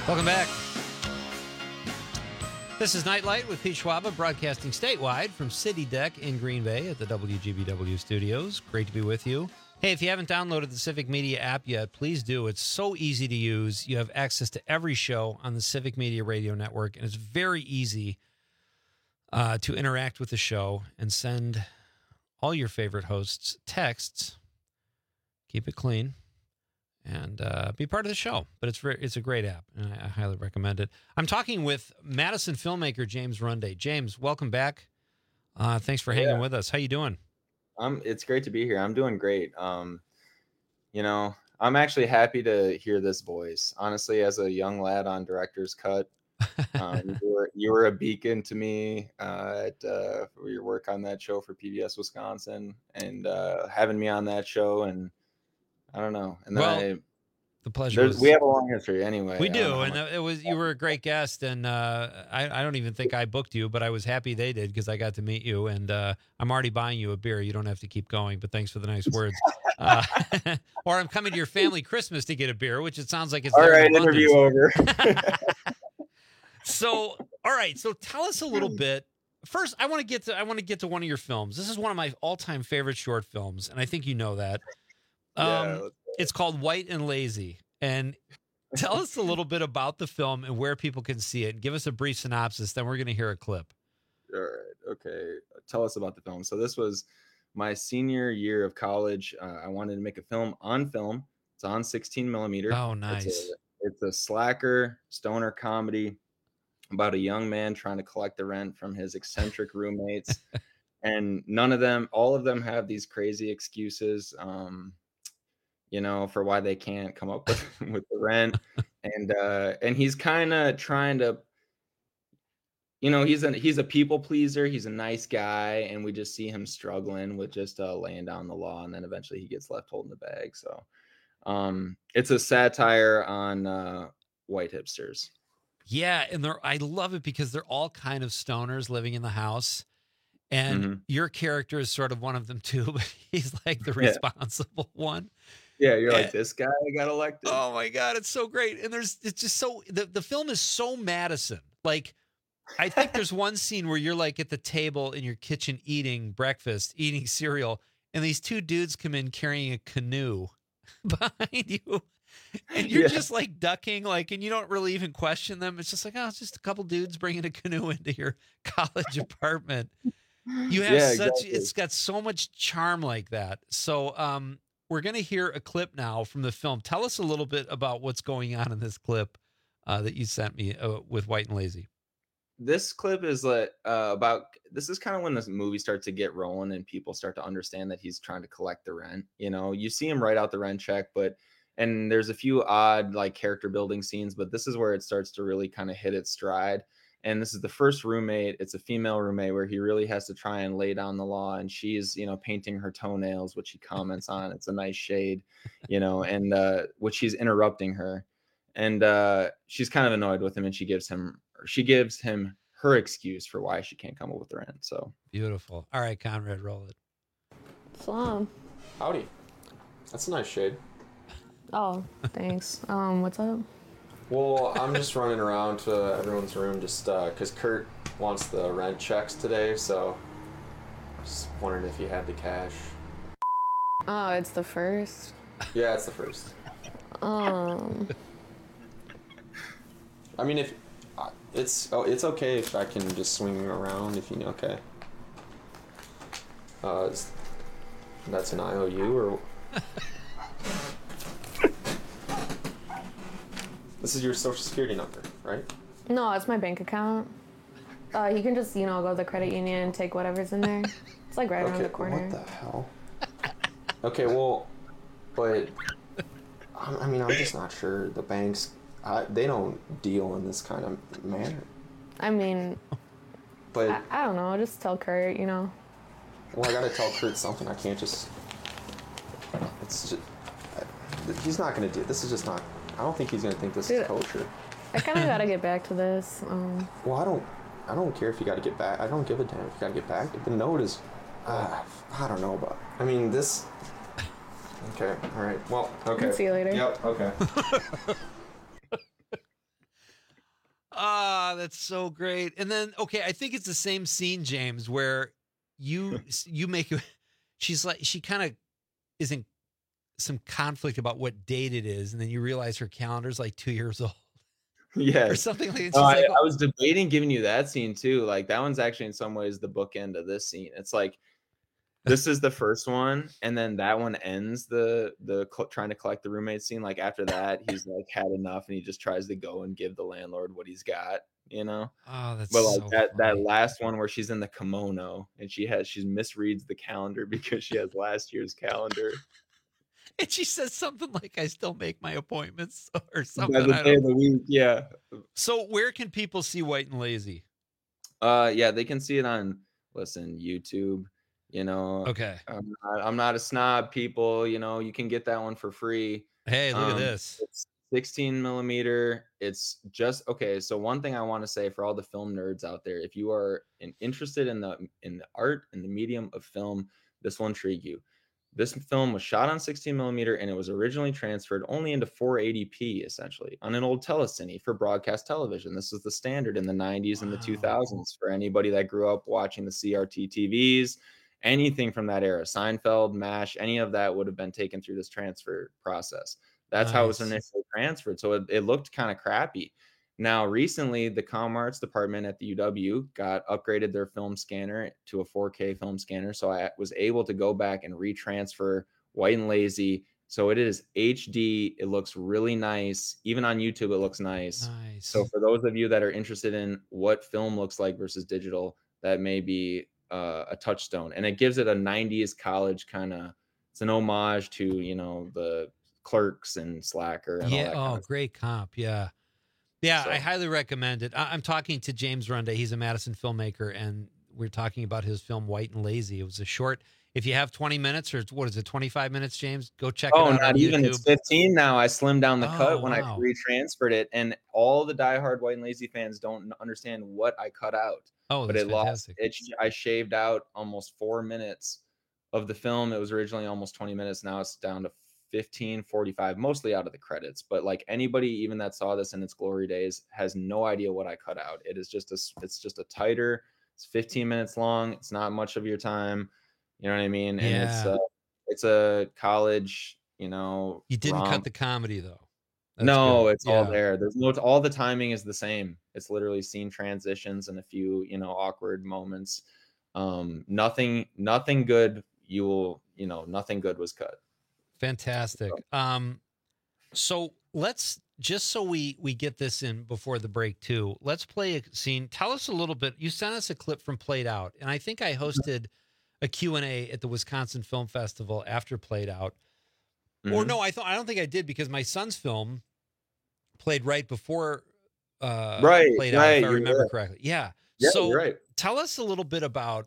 Welcome back. This is Nightlight with Pete Schwaba, broadcasting statewide from City Deck in Green Bay at the W G B W studios. Great to be with you. Hey, if you haven't downloaded the Civic Media app yet, please do. It's so easy to use. You have access to every show on the Civic Media Radio Network, and it's very easy uh, to interact with the show and send all your favorite hosts texts. Keep it clean. And uh, be part of the show. But it's re- it's a great app, and I, I highly recommend it. I'm talking with Madison filmmaker James Runde. James, welcome back. Uh, thanks for hanging Yeah. with us. How you doing? Um, it's great to be here. I'm doing great. Um, you know, I'm actually happy to hear this voice. Honestly, as a young lad on Director's Cut, um, you, were, you were a beacon to me uh, at uh, for your work on that show for P B S Wisconsin, and uh, having me on that show, and I don't know. And then Well, I, the pleasure there's- was- we have a long history anyway. We I don't do, know how and much- it was you were a great guest, and uh, I, I don't even think I booked you, but I was happy they did because I got to meet you, and uh, I'm already buying you a beer. You don't have to keep going, but thanks for the nice words. Uh, or I'm coming to your family Christmas to get a beer, which it sounds like it's all there in right, interview abundance. over. So, all right. So, tell us a little bit. First, I want to get to I want to get to one of your films. This is one of my all-time favorite short films, and I think you know that. Um, Yeah, let's it's called White and Lazy. And tell us a little bit about the film and where people can see it. Give us a brief synopsis. Then we're going to hear a clip. All right. Okay. Tell us about the film. So this was my senior year of college. Uh, I wanted to make a film on film. It's on sixteen millimeter. Oh, It's nice. a, it's a slacker stoner comedy about a young man trying to collect the rent from his eccentric roommates. And none of them, all of them have these crazy excuses, um, you know, for why they can't come up with, with the rent. And, uh, and he's kind of trying to, you know, he's a he's a people pleaser. He's a nice guy, and we just see him struggling with just uh, laying down the law, and then eventually he gets left holding the bag. So, um, it's a satire on uh, white hipsters. Yeah, and they're I love it because they're all kind of stoners living in the house. And Mhm. your character is sort of one of them too, but he's like the Yeah. responsible one. Yeah, you're Yeah. like, this guy got elected. Oh my God, it's so great. And there's it's just so the, the film is so Madison. Like I think there's one scene where you're like at the table in your kitchen eating breakfast, eating cereal, and these two dudes come in carrying a canoe behind you. And you're Yeah. just like ducking, like, and you don't really even question them. It's just like, oh, it's just a couple dudes bringing a canoe into your college apartment. You have Yeah, such, exactly. it's got so much charm like that. So, um, we're going to hear a clip now from the film. Tell us a little bit about what's going on in this clip uh, that you sent me uh, with White and Lazy. This clip is like uh, about this is kind of when this movie starts to get rolling and people start to understand that he's trying to collect the rent. You know, you see him write out the rent check, but and there's a few odd like character building scenes, but this is where it starts to really kind of hit its stride. And this is the first roommate. It's a female roommate where he really has to try and lay down the law, and she's, you know, painting her toenails, which he comments on. It's a nice shade, you know, and uh, which he's interrupting her. And uh, she's kind of annoyed with him, and she gives him she gives him her excuse for why she can't come up with the rent. So Beautiful. All right, Conrad, roll it. Salam. Howdy. That's a nice shade. Oh, thanks. Um, what's up? Well, I'm just running around to everyone's room just because Kurt wants the rent checks today, so just wondering if you had the cash. Oh, it's the first. Yeah, it's the first. Um, I mean, if uh, it's oh, it's okay if I can just swing around if you know. Okay. Uh, is- that's an I O U or. This is your social security number, right? no, it's my bank account. Uh, you can just, you know, go to the credit union and take whatever's in there. It's like right around Okay, the corner. what the hell? Okay, well, but I I mean, I'm just not sure. The banks, I, they don't deal in this kind of manner. I mean, But I, I don't know. Just tell Kurt, you know. well, I gotta tell Kurt something. I can't just. It's just. I, he's not gonna do. This is just not. I don't think he's gonna think this Dude, is kosher. I kind of gotta get back to this. Um, Well, I don't. I don't care if you got to get back. I don't give a damn if you got to get back. The note is. Uh, I don't know about. I mean this. Okay. All right. Well. Okay. See you later. Yep. Okay. Ah, that's so great. And then, okay, I think it's the same scene, James, where you you make she's like she kind of is in some conflict about what date it is, and then you realize her calendar's like two years old. Yes. Or something like that. She's No, I, like, I was debating giving you that scene too. Like that one's actually in some ways the bookend of this scene. It's like this is the first one, and then that one ends the the cl- trying to collect the roommate scene. Like after that, he's like had enough, and he just tries to go and give the landlord what he's got, you know. Oh, that's But like so that that funny. last one where she's in the kimono and she has she misreads the calendar because she has last year's calendar. And she says something like, I still make my appointments or By something. the I day don't of the week, yeah. So where can people see White and Lazy? Uh, yeah, they can see it on, listen, YouTube, you know. Okay. I'm not, I'm not a snob, people, you know, you can get that one for free. Hey, look at Um, this. It's sixteen millimeter. It's just, okay, so one thing I want to say for all the film nerds out there, if you are in, interested in the in the art and the medium of film, this will intrigue you. This film was shot on sixteen millimeter and it was originally transferred only into four eighty p essentially on an old telecine for broadcast television. This is the standard in the nineties and the two thousands for anybody that grew up watching the C R T T Vs, anything from that era, Seinfeld, MASH, any of that would have been taken through this transfer process. That's how it was Nice. initially transferred. So it, it looked kind of crappy. Now, recently, the Comm Arts department at the U W got upgraded their film scanner to a four K film scanner. So I was able to go back and retransfer White and Lazy. So it is H D. It looks really nice. Even on YouTube, it looks nice. Nice. So for those of you that are interested in what film looks like versus digital, that may be uh, a touchstone. And it gives it a nineties college kind of, it's an homage to, you know, the Clerks and Slacker and all Yeah. that Oh, kind of great comp. Yeah. Yeah, So- I highly recommend it. I- I'm talking to James Runda. He's a Madison filmmaker, and we're talking about his film White and Lazy. It was a short. If you have twenty minutes, or what is it, twenty-five minutes, James? Go check Oh, it out not on even. YouTube. It's fifteen now. I slimmed down the Oh, cut when wow. I retransferred it, and all the diehard White and Lazy fans don't understand what I cut out. Oh, but that's it lost. fantastic. It. I shaved out almost four minutes of the film. It was originally almost twenty minutes. Now it's down to fifteen, forty-five, mostly out of the credits. But like anybody, even that saw this in its glory days, has no idea what I cut out. It is just a. It's just a tighter. It's fifteen minutes long. It's not much of your time. You know what I mean? And it's Yeah. uh, it's a college, you know. You didn't cut romp. the comedy, though. That's No, good. it's all Yeah. there. There's no, all the timing is the same. It's literally scene transitions and a few, you know, awkward moments. Um, nothing, nothing good. You will, you know, nothing good was cut. Fantastic. Um, so let's just so we we get this in before the break too. Let's play a scene. Tell us a little bit. You sent us a clip from Played Out, and I think I hosted a Q and A at the Wisconsin Film Festival after Played Out. Or Mhm. no, I thought I don't think I did because my son's film played right before uh, Right, Played Out, right, if I you're remember right. correctly. Yeah. Yeah, so you're right. tell us a little bit about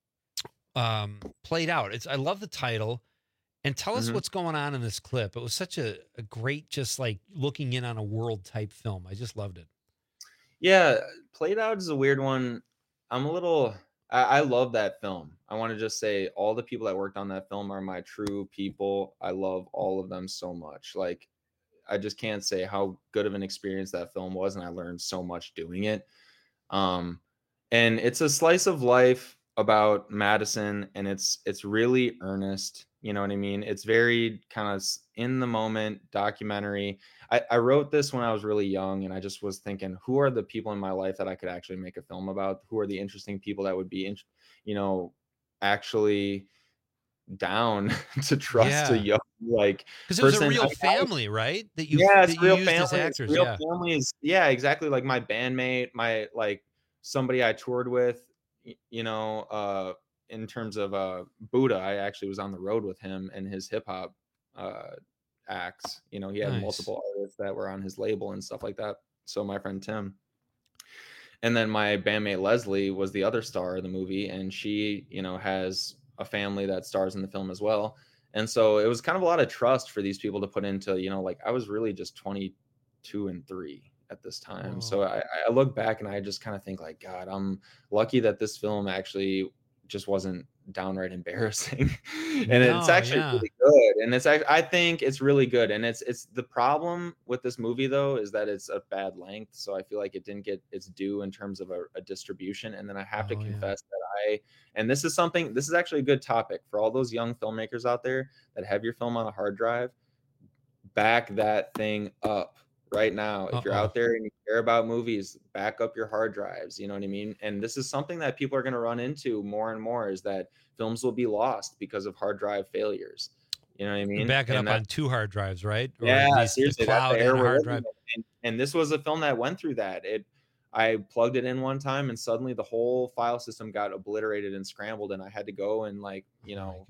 um, Played Out. It's I love the title. And tell us Mhm. what's going on in this clip. It was such a, a great, just like looking in on a world type film. I just loved it. Yeah, Played Out is a weird one. I'm a little. I, I love that film. I want to just say all the people that worked on that film are my true people. I love all of them so much. Like, I just can't say how good of an experience that film was, and I learned so much doing it. Um, and it's a slice of life about Madison, and it's it's really earnest. You know what I mean? It's very kind of in the moment documentary. I, I wrote this when I was really young, and I just was thinking, who are the people in my life that I could actually make a film about? Who are the interesting people that would be, in, you know, actually down to trust a Yeah. young like Because it was a person? real I mean, I was- family, right? That you, yeah, that it's you real used as family. actors. It's real Yeah. families. Yeah, exactly. Like my bandmate, my like somebody I toured with, y- you know, uh, in terms of uh Buddha, I actually was on the road with him and his hip hop uh acts. You know, he had Nice. multiple artists that were on his label and stuff like that. So my friend Tim. And then my bandmate Leslie was the other star of the movie, and she, you know, has a family that stars in the film as well. And so it was kind of a lot of trust for these people to put into, you know, like I was really just twenty-two and three at this time. So I, I look back and I just kind of think like, God, I'm lucky that this film actually just wasn't downright embarrassing. And No, it's actually yeah. really good. And it's act- I think it's really good. And it's it's the problem with this movie though is that it's a bad length. So I feel like it didn't get its due in terms of a, a distribution. And then I have to Oh, yeah. confess that I and this is something this is actually a good topic for all those young filmmakers out there that have your film on a hard drive. Back that thing up right now. If you're Uh-oh. out there and you care about movies, back up your hard drives. You know what I mean? And this is something that people are going to run into more and more is that films will be lost because of hard drive failures. You know what I mean? Back it And up that- on two hard drives, right? Or at yeah, least the seriously, that's cloud the era and a we're hard living drive. in. And, and this was a film that went through that. It, I plugged it in one time, and suddenly the whole file system got obliterated and scrambled, and I had to go and like, you know,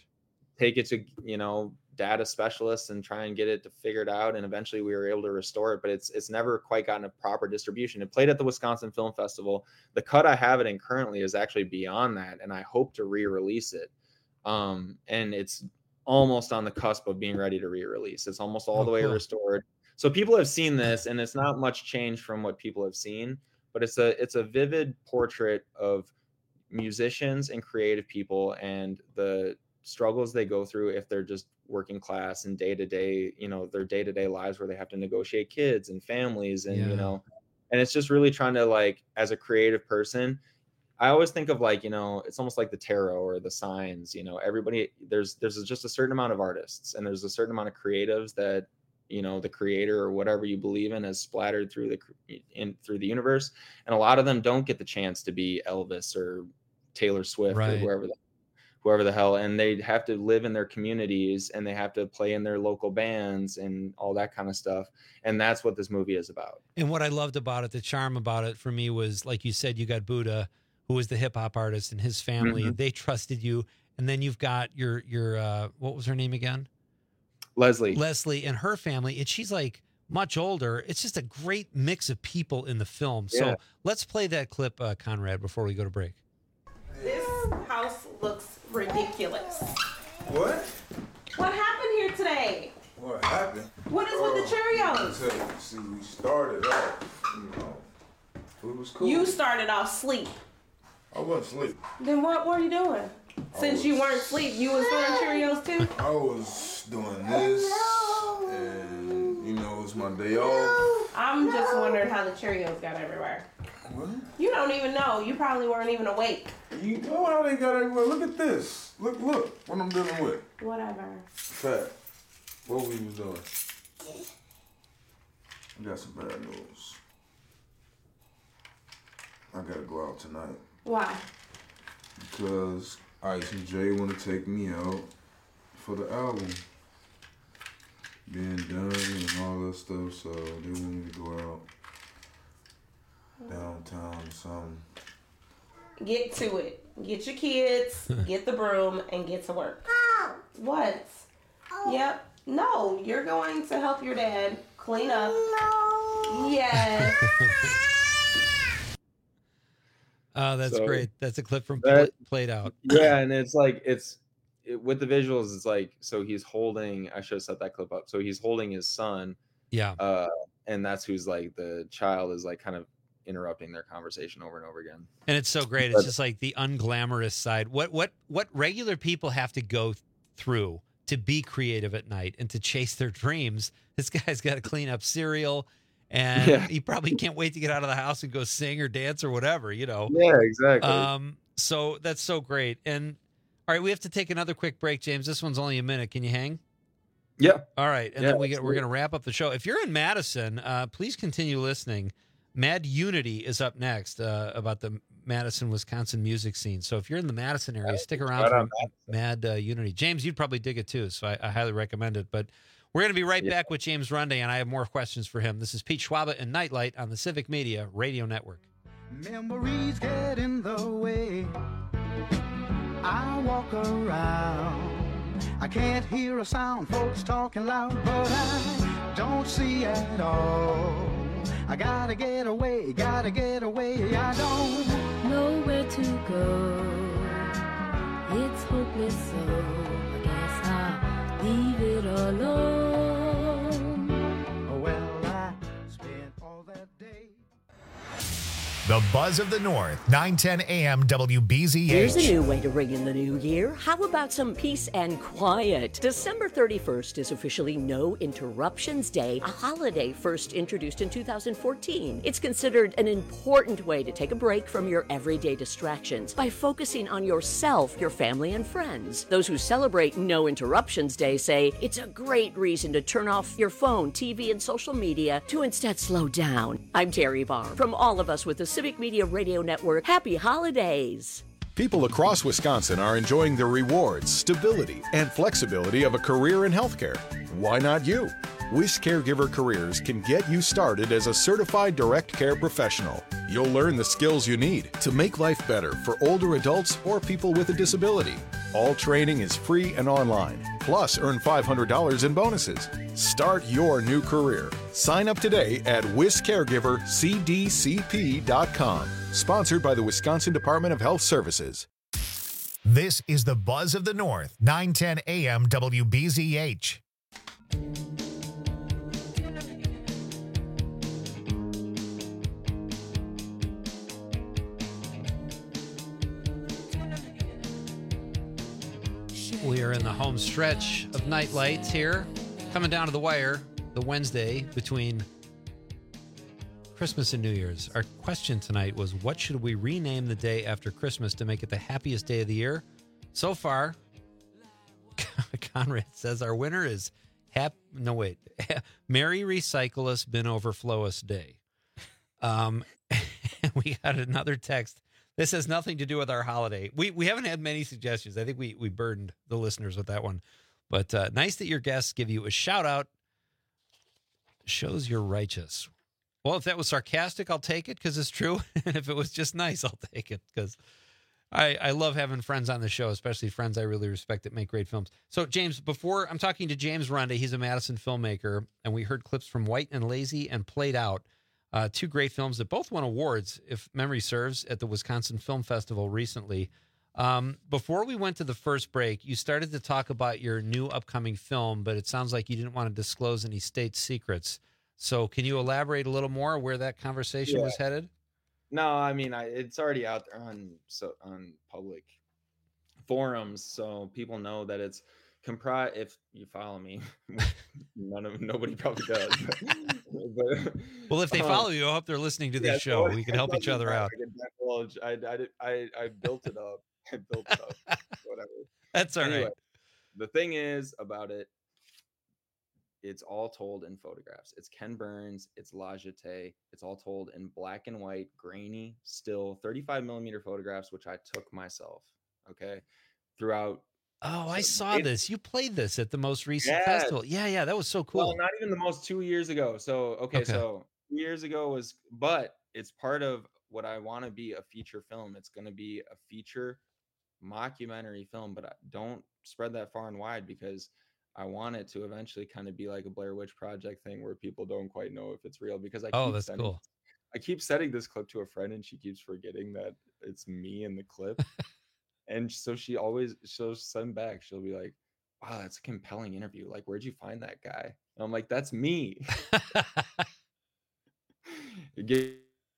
take it to you know data specialists and try and get it to figure it out. And eventually, we were able to restore it, but it's it's never quite gotten a proper distribution. It played at the Wisconsin Film Festival. The cut I have it in currently is actually beyond that, and I hope to re-release it. Um, and it's almost on the cusp of being ready to re-release. It's almost all Oh, the way cool. restored. So people have seen this, and it's not much change from what people have seen, but it's a it's a vivid portrait of musicians and creative people and the struggles they go through if they're just working class and day to day, you know, their day to day lives where they have to negotiate kids and families and Yeah. you know, and it's just really trying to like as a creative person. I always think of like, you know, it's almost like the tarot or the signs, you know, everybody there's there's just a certain amount of artists and there's a certain amount of creatives that, you know, the creator or whatever you believe in has splattered through the cr- in through the universe. And a lot of them don't get the chance to be Elvis or Taylor Swift Right. or whoever the, whoever the hell. And they have to live in their communities and they have to play in their local bands and all that kind of stuff. And that's what this movie is about. And what I loved about it, the charm about it for me was, like you said, you got Buddha, who was the hip hop artist, and his family. Mhm. They trusted you, and then you've got your your uh, what was her name again? Leslie. Leslie and her family, and she's like much older. It's just a great mix of people in the film. Yeah. So let's play that clip, uh, Conrad, before we go to break. This house looks ridiculous. What? What happened here today? What happened? What is with the Cheerios? Cheerios? See, we started off, you know, food was cool. You started off sleep. I wasn't asleep. Then what were you doing? Since you weren't asleep, you was doing Cheerios too? I was doing this, and you know, it's my day off. I'm just wondering how the Cheerios got everywhere. What? You don't even know. You probably weren't even awake. You know how they got everywhere. Look at this. Look, look, what I'm dealing with. Whatever. Fat. What we was doing. I got some bad news. I gotta go out tonight. Why? Because Ice and Jay want to take me out for the album being done and all that stuff, so they want me to go out downtown or something. Get to it. Get your kids, get the broom, and get to work. What? Yep. No, you're going to help your dad clean up. No. Yes. Oh, that's So, great. That's a clip from that- Pla- Played Out. Yeah, and it's like it's it, with the visuals. It's like so he's holding. I should have set that clip up. So he's holding his son. Yeah. Uh, and that's who's like the child is like kind of interrupting their conversation over and over again. And it's so great. It's just like the unglamorous side. What what what regular people have to go through to be creative at night and to chase their dreams. This guy's got to clean up cereal, and Yeah. he probably can't wait to get out of the house and go sing or dance or whatever, you know. Yeah, exactly. Um, so that's so great. And all right, we have to take another quick break, James. This one's only a minute. Can you hang? Yeah. All right, and Yeah, then we get, we're absolutely. going to wrap up the show. If you're in Madison, uh, please continue listening. Mad Unity is up next uh, about the Madison, Wisconsin music scene. So if you're in the Madison area, stick around Right for on Mad uh, Unity. James, you'd probably dig it too, so I, I highly recommend it. But we're going to be right Yeah. back with James Runday, and I have more questions for him. This is Pete Schwaba and Nightlight on the Civic Media Radio Network. Memories get in the way. I walk around. I can't hear a sound, folks talking loud, but I don't see at all. I gotta get away, gotta get away. I don't know where to go. It's hopeless, so I guess I'll leave it alone. Well, I spent all that day. The The Buzz of the North, nine ten A M W B Z H. Here's a new way to ring in the new year. How about some peace and quiet? December thirty-first is officially No Interruptions Day, a holiday first introduced in two thousand fourteen. It's considered an important way to take a break from your everyday distractions by focusing on yourself, your family, and friends. Those who celebrate No Interruptions Day say it's a great reason to turn off your phone, T V, and social media to instead slow down. I'm Terry Barr. From all of us with the Civic Media Radio Network, happy holidays. People across Wisconsin are enjoying the rewards, stability, and flexibility of a career in healthcare. Why not you? Wish Caregiver Careers can get you started as a certified direct care professional. You'll learn the skills you need to make life better for older adults or people with a disability. All training is free and online. Plus, earn five hundred dollars in bonuses. Start your new career. Sign up today at wis caregiver c d c p dot com. Sponsored by the Wisconsin Department of Health Services. This is the Buzz of the North, nine ten A M W B Z H. We are in the home stretch of Night Lights here, coming down to the wire, the Wednesday between Christmas and New Year's. Our question tonight was, what should we rename the day after Christmas to make it the happiest day of the year? So far, Conrad says our winner is hap. No, wait. Merry Recyclist Bin Overflowist Day. Um, we got another text. This has nothing to do with our holiday. We we haven't had many suggestions. I think we we burdened the listeners with that one. But uh, nice that your guests give you a shout out. Shows you're righteous. Well, if that was sarcastic, I'll take it because it's true. And if it was just nice, I'll take it because I, I love having friends on the show, especially friends I really respect that make great films. So, James, before I'm talking to James Runda, he's a Madison filmmaker, and we heard clips from White and Lazy and Played Out. Uh, two great films that both won awards, if memory serves, at the Wisconsin Film Festival recently. Um, before we went to the first break, you started to talk about your new upcoming film, but it sounds like you didn't want to disclose any state secrets. So can you elaborate a little more where that conversation Yeah. was headed? No, I mean, I, it's already out there on so on public forums, so people know that it's comprised. If you follow me, none of nobody probably does. But, Well, if they um, follow you, I hope they're listening to this yeah, show. so We can it help each doesn't other matter. out. I, can divulge. I, I, did- I, I built it up. I built it up. Whatever. That's all Anyway, right. the thing is about it, it's all told in photographs. It's Ken Burns, it's La Jetée. It's all told in black and white, grainy, still thirty-five millimeter photographs, which I took myself. Okay. Throughout. Oh, I so saw it- this. You played this at the most recent Yes. festival. Yeah, yeah, that was so cool. Well, not even the most two years ago. So okay, Okay. so two years ago was, but it's part of what I want to be a feature film. It's going to be a feature mockumentary film, but I don't spread that far and wide because I want it to eventually kind of be like a Blair Witch Project thing where people don't quite know if it's real. Because I Oh, keep that's sending, cool. I keep sending this clip to a friend, and she keeps forgetting that it's me in the clip. And so she always she'll send back. She'll be like, "Wow, that's a compelling interview. Like, where'd you find that guy?" And I'm like, "That's me." It get-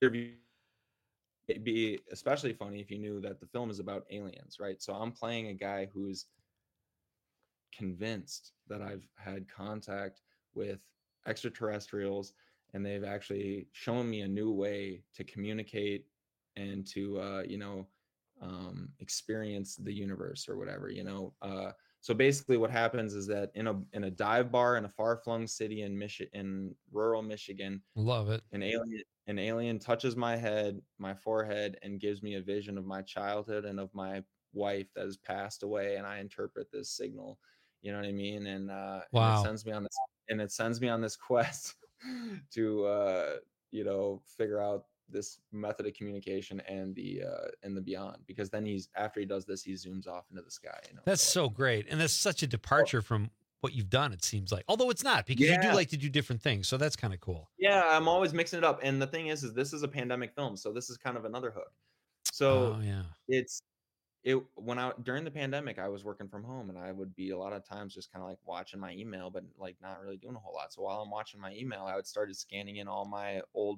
It'd be especially funny if you knew that the film is about aliens, right? So I'm playing a guy who's convinced that I've had contact with extraterrestrials, and they've actually shown me a new way to communicate and to uh, you know um, experience the universe or whatever, you know. Uh, so basically, what happens is that in a in a dive bar in a far-flung city in Michi- in rural Michigan, Love it. an alien an alien touches my head, my forehead, and gives me a vision of my childhood and of my wife that has passed away, and I interpret this signal. You know what I mean? And uh, Wow. and it sends me on this and it sends me on this quest to uh, you know figure out this method of communication and the uh, and the beyond. Because then he's after he does this, he zooms off into the sky. You know? That's so great. And that's such a departure from what you've done, it seems like. Although it's not, because you do Yeah. like to do different things. So that's kind of cool. Yeah, I'm always mixing it up. And the thing is, is this is a pandemic film, so this is kind of another hook. So Oh, yeah. it's it when I during the pandemic, I was working from home, and I would be a lot of times just kind of like watching my email, but like not really doing a whole lot. So while I'm watching my email, I would started scanning in all my old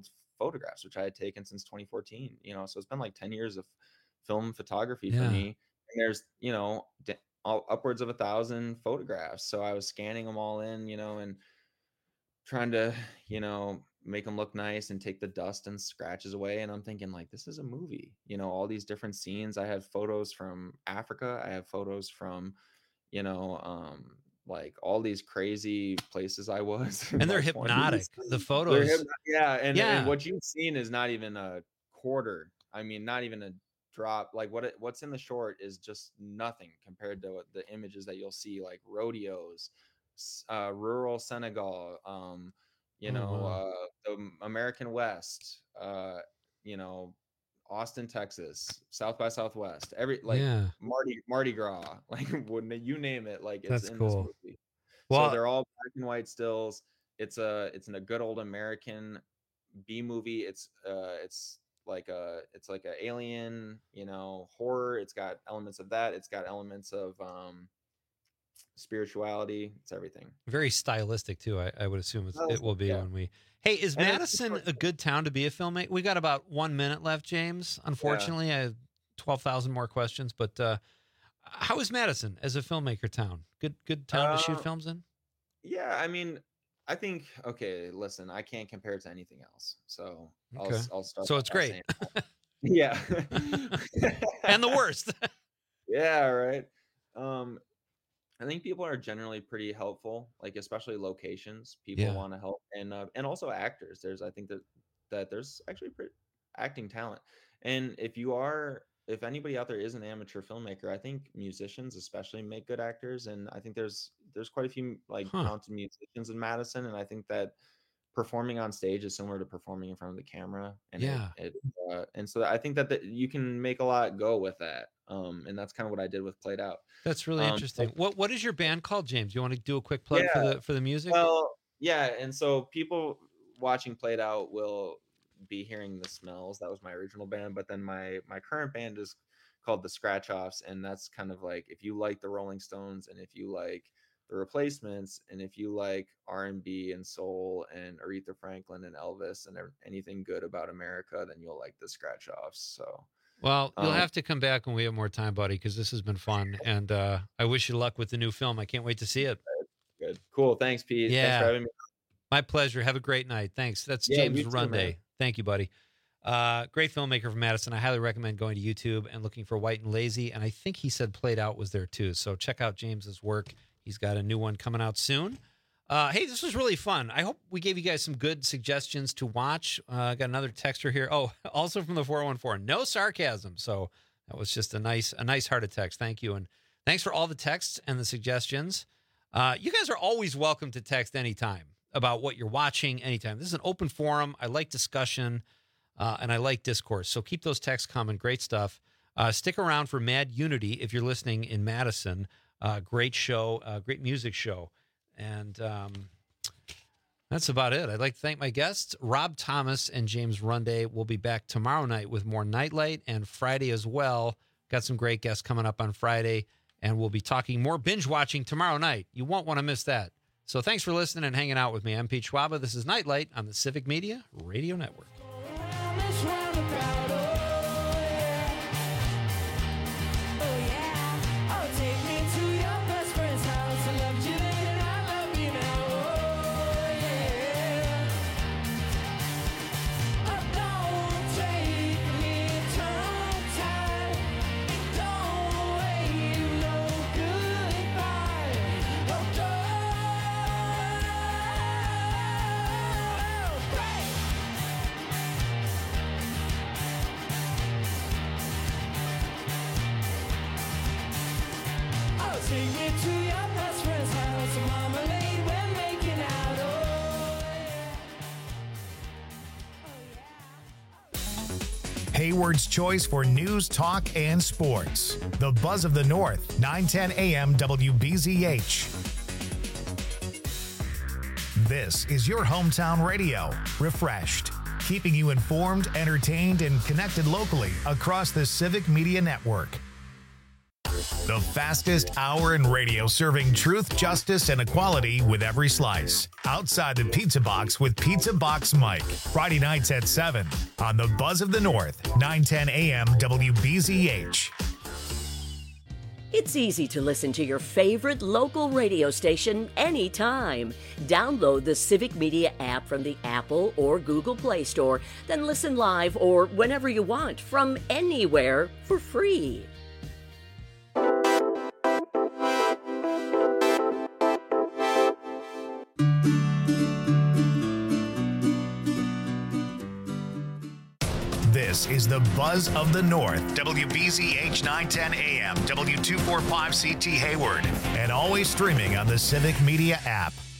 photographs, which I had taken since twenty fourteen. You know, so it's been like ten years of film photography Yeah. for me. And there's, you know, d- all, upwards of a thousand photographs. So I was scanning them all in, you know, and trying to, you know, make them look nice and take the dust and scratches away. And I'm thinking, like, this is a movie, you know, all these different scenes. I have photos from Africa. I have photos from, you know, um, like all these crazy places I was. in And they're my hypnotic. twenties. The They're photos. hypno- yeah. And, Yeah. and what you've seen is not even a quarter. I mean, not even a drop. Like what it, what's in the short is just nothing compared to what the images that you'll see, like rodeos, s- uh, rural Senegal, um, you Oh, know, wow. uh, the American West, uh, you know, Austin, Texas, South by Southwest, every like Yeah. Mardi Mardi Gras, like when you name it, like it's That's in cool. this movie. Well- so they're all black and white stills. It's a it's in a good old American B movie. It's uh it's like a it's like a alien, you know, horror. It's got elements of that. It's got elements of um spirituality. It's everything. Very stylistic too. I, I would assume it's, it Stylistic, will be yeah. when we. Hey, is And it's- Madison a good town to be a filmmaker? We got about one minute left, James. Unfortunately, I have twelve thousand more questions. But uh, how is Madison as a filmmaker town? Good, good town to shoot Uh, films in. Yeah, I mean, I think okay. Listen, I can't compare it to anything else, so I'll Okay. I'll start. So by it's great. saying that. Yeah. And the worst. Yeah, right. Um, I think people are generally pretty helpful, like especially locations. People Yeah. want to help, and uh, and also actors. There's I think that that there's actually pretty acting talent, and if you are if anybody out there is an amateur filmmaker, I think musicians especially make good actors, and I think there's there's quite a few like Huh. talented musicians in Madison, and I think that performing on stage is similar to performing in front of the camera, and Yeah. it, it uh, and so I think that the, you can make a lot go with that, um, and that's kind of what I did with Played Out. That's really Um, interesting. but- What What is your band called, James? You want to do a quick plug for Yeah. the for the music? Well, yeah, and so people watching Played Out will be hearing The Smells. That was my original band, but then my my current band is called The Scratch Offs, and that's kind of like if you like the Rolling Stones and if you like the Replacements and if you like R and B and soul and Aretha Franklin and Elvis and ev- anything good about America, then you'll like The Scratch Offs. So Well, you'll Um, have to come back when we have more time, buddy, because this has been fun. And uh, I wish you luck with the new film. I can't wait to see it. good, cool. Thanks, Pete. Thanks Yeah. for having me. My pleasure. Have a great night. Thanks. That's Yeah, James you too, Runday. man. Thank you, buddy. Uh, great filmmaker from Madison. I highly recommend going to YouTube and looking for White and Lazy. And I think he said Played Out was there too. So check out James's work. He's got a new one coming out soon. Uh, hey, this was really fun. I hope we gave you guys some good suggestions to watch. Uh, I got another texter here. Oh, also from the four one four. No sarcasm. So that was just a nice, a nice hearted text. Thank you. And thanks for all the texts and the suggestions. Uh, you guys are always welcome to text anytime about what you're watching anytime. This is an open forum. I like discussion uh, and I like discourse. So keep those texts coming. Great stuff. Uh, stick around for Mad Unity if you're listening in Madison. Uh, great show, uh, great music show. And um, that's about it. I'd like to thank my guests, Rob Thomas and James Runday. We'll be back tomorrow night with more Nightlight and Friday as well. Got some great guests coming up on Friday, and we'll be talking more binge watching tomorrow night. You won't want to miss that. So thanks for listening and hanging out with me. I'm Pete Schwaba. This is Nightlight on the Civic Media Radio Network. Take me to your best friend's house, marmalade, we're making out. Oh, Hayward's choice for news, talk, and sports. The Buzz of the North, nine ten A M W B Z H. This is your hometown radio, refreshed, keeping you informed, entertained, and connected locally across the Civic Media Network. The fastest hour in radio serving truth, justice, and equality with every slice. Outside the Pizza Box with Pizza Box Mike. Friday nights at seven on the Buzz of the North, nine ten A M W B Z H. It's easy to listen to your favorite local radio station anytime. Download the Civic Media app from the Apple or Google Play Store, then listen live or whenever you want from anywhere for free. This is the Buzz of the North, W B Z H nine ten A M, W two forty-five C T Hayward, and always streaming on the Civic Media app.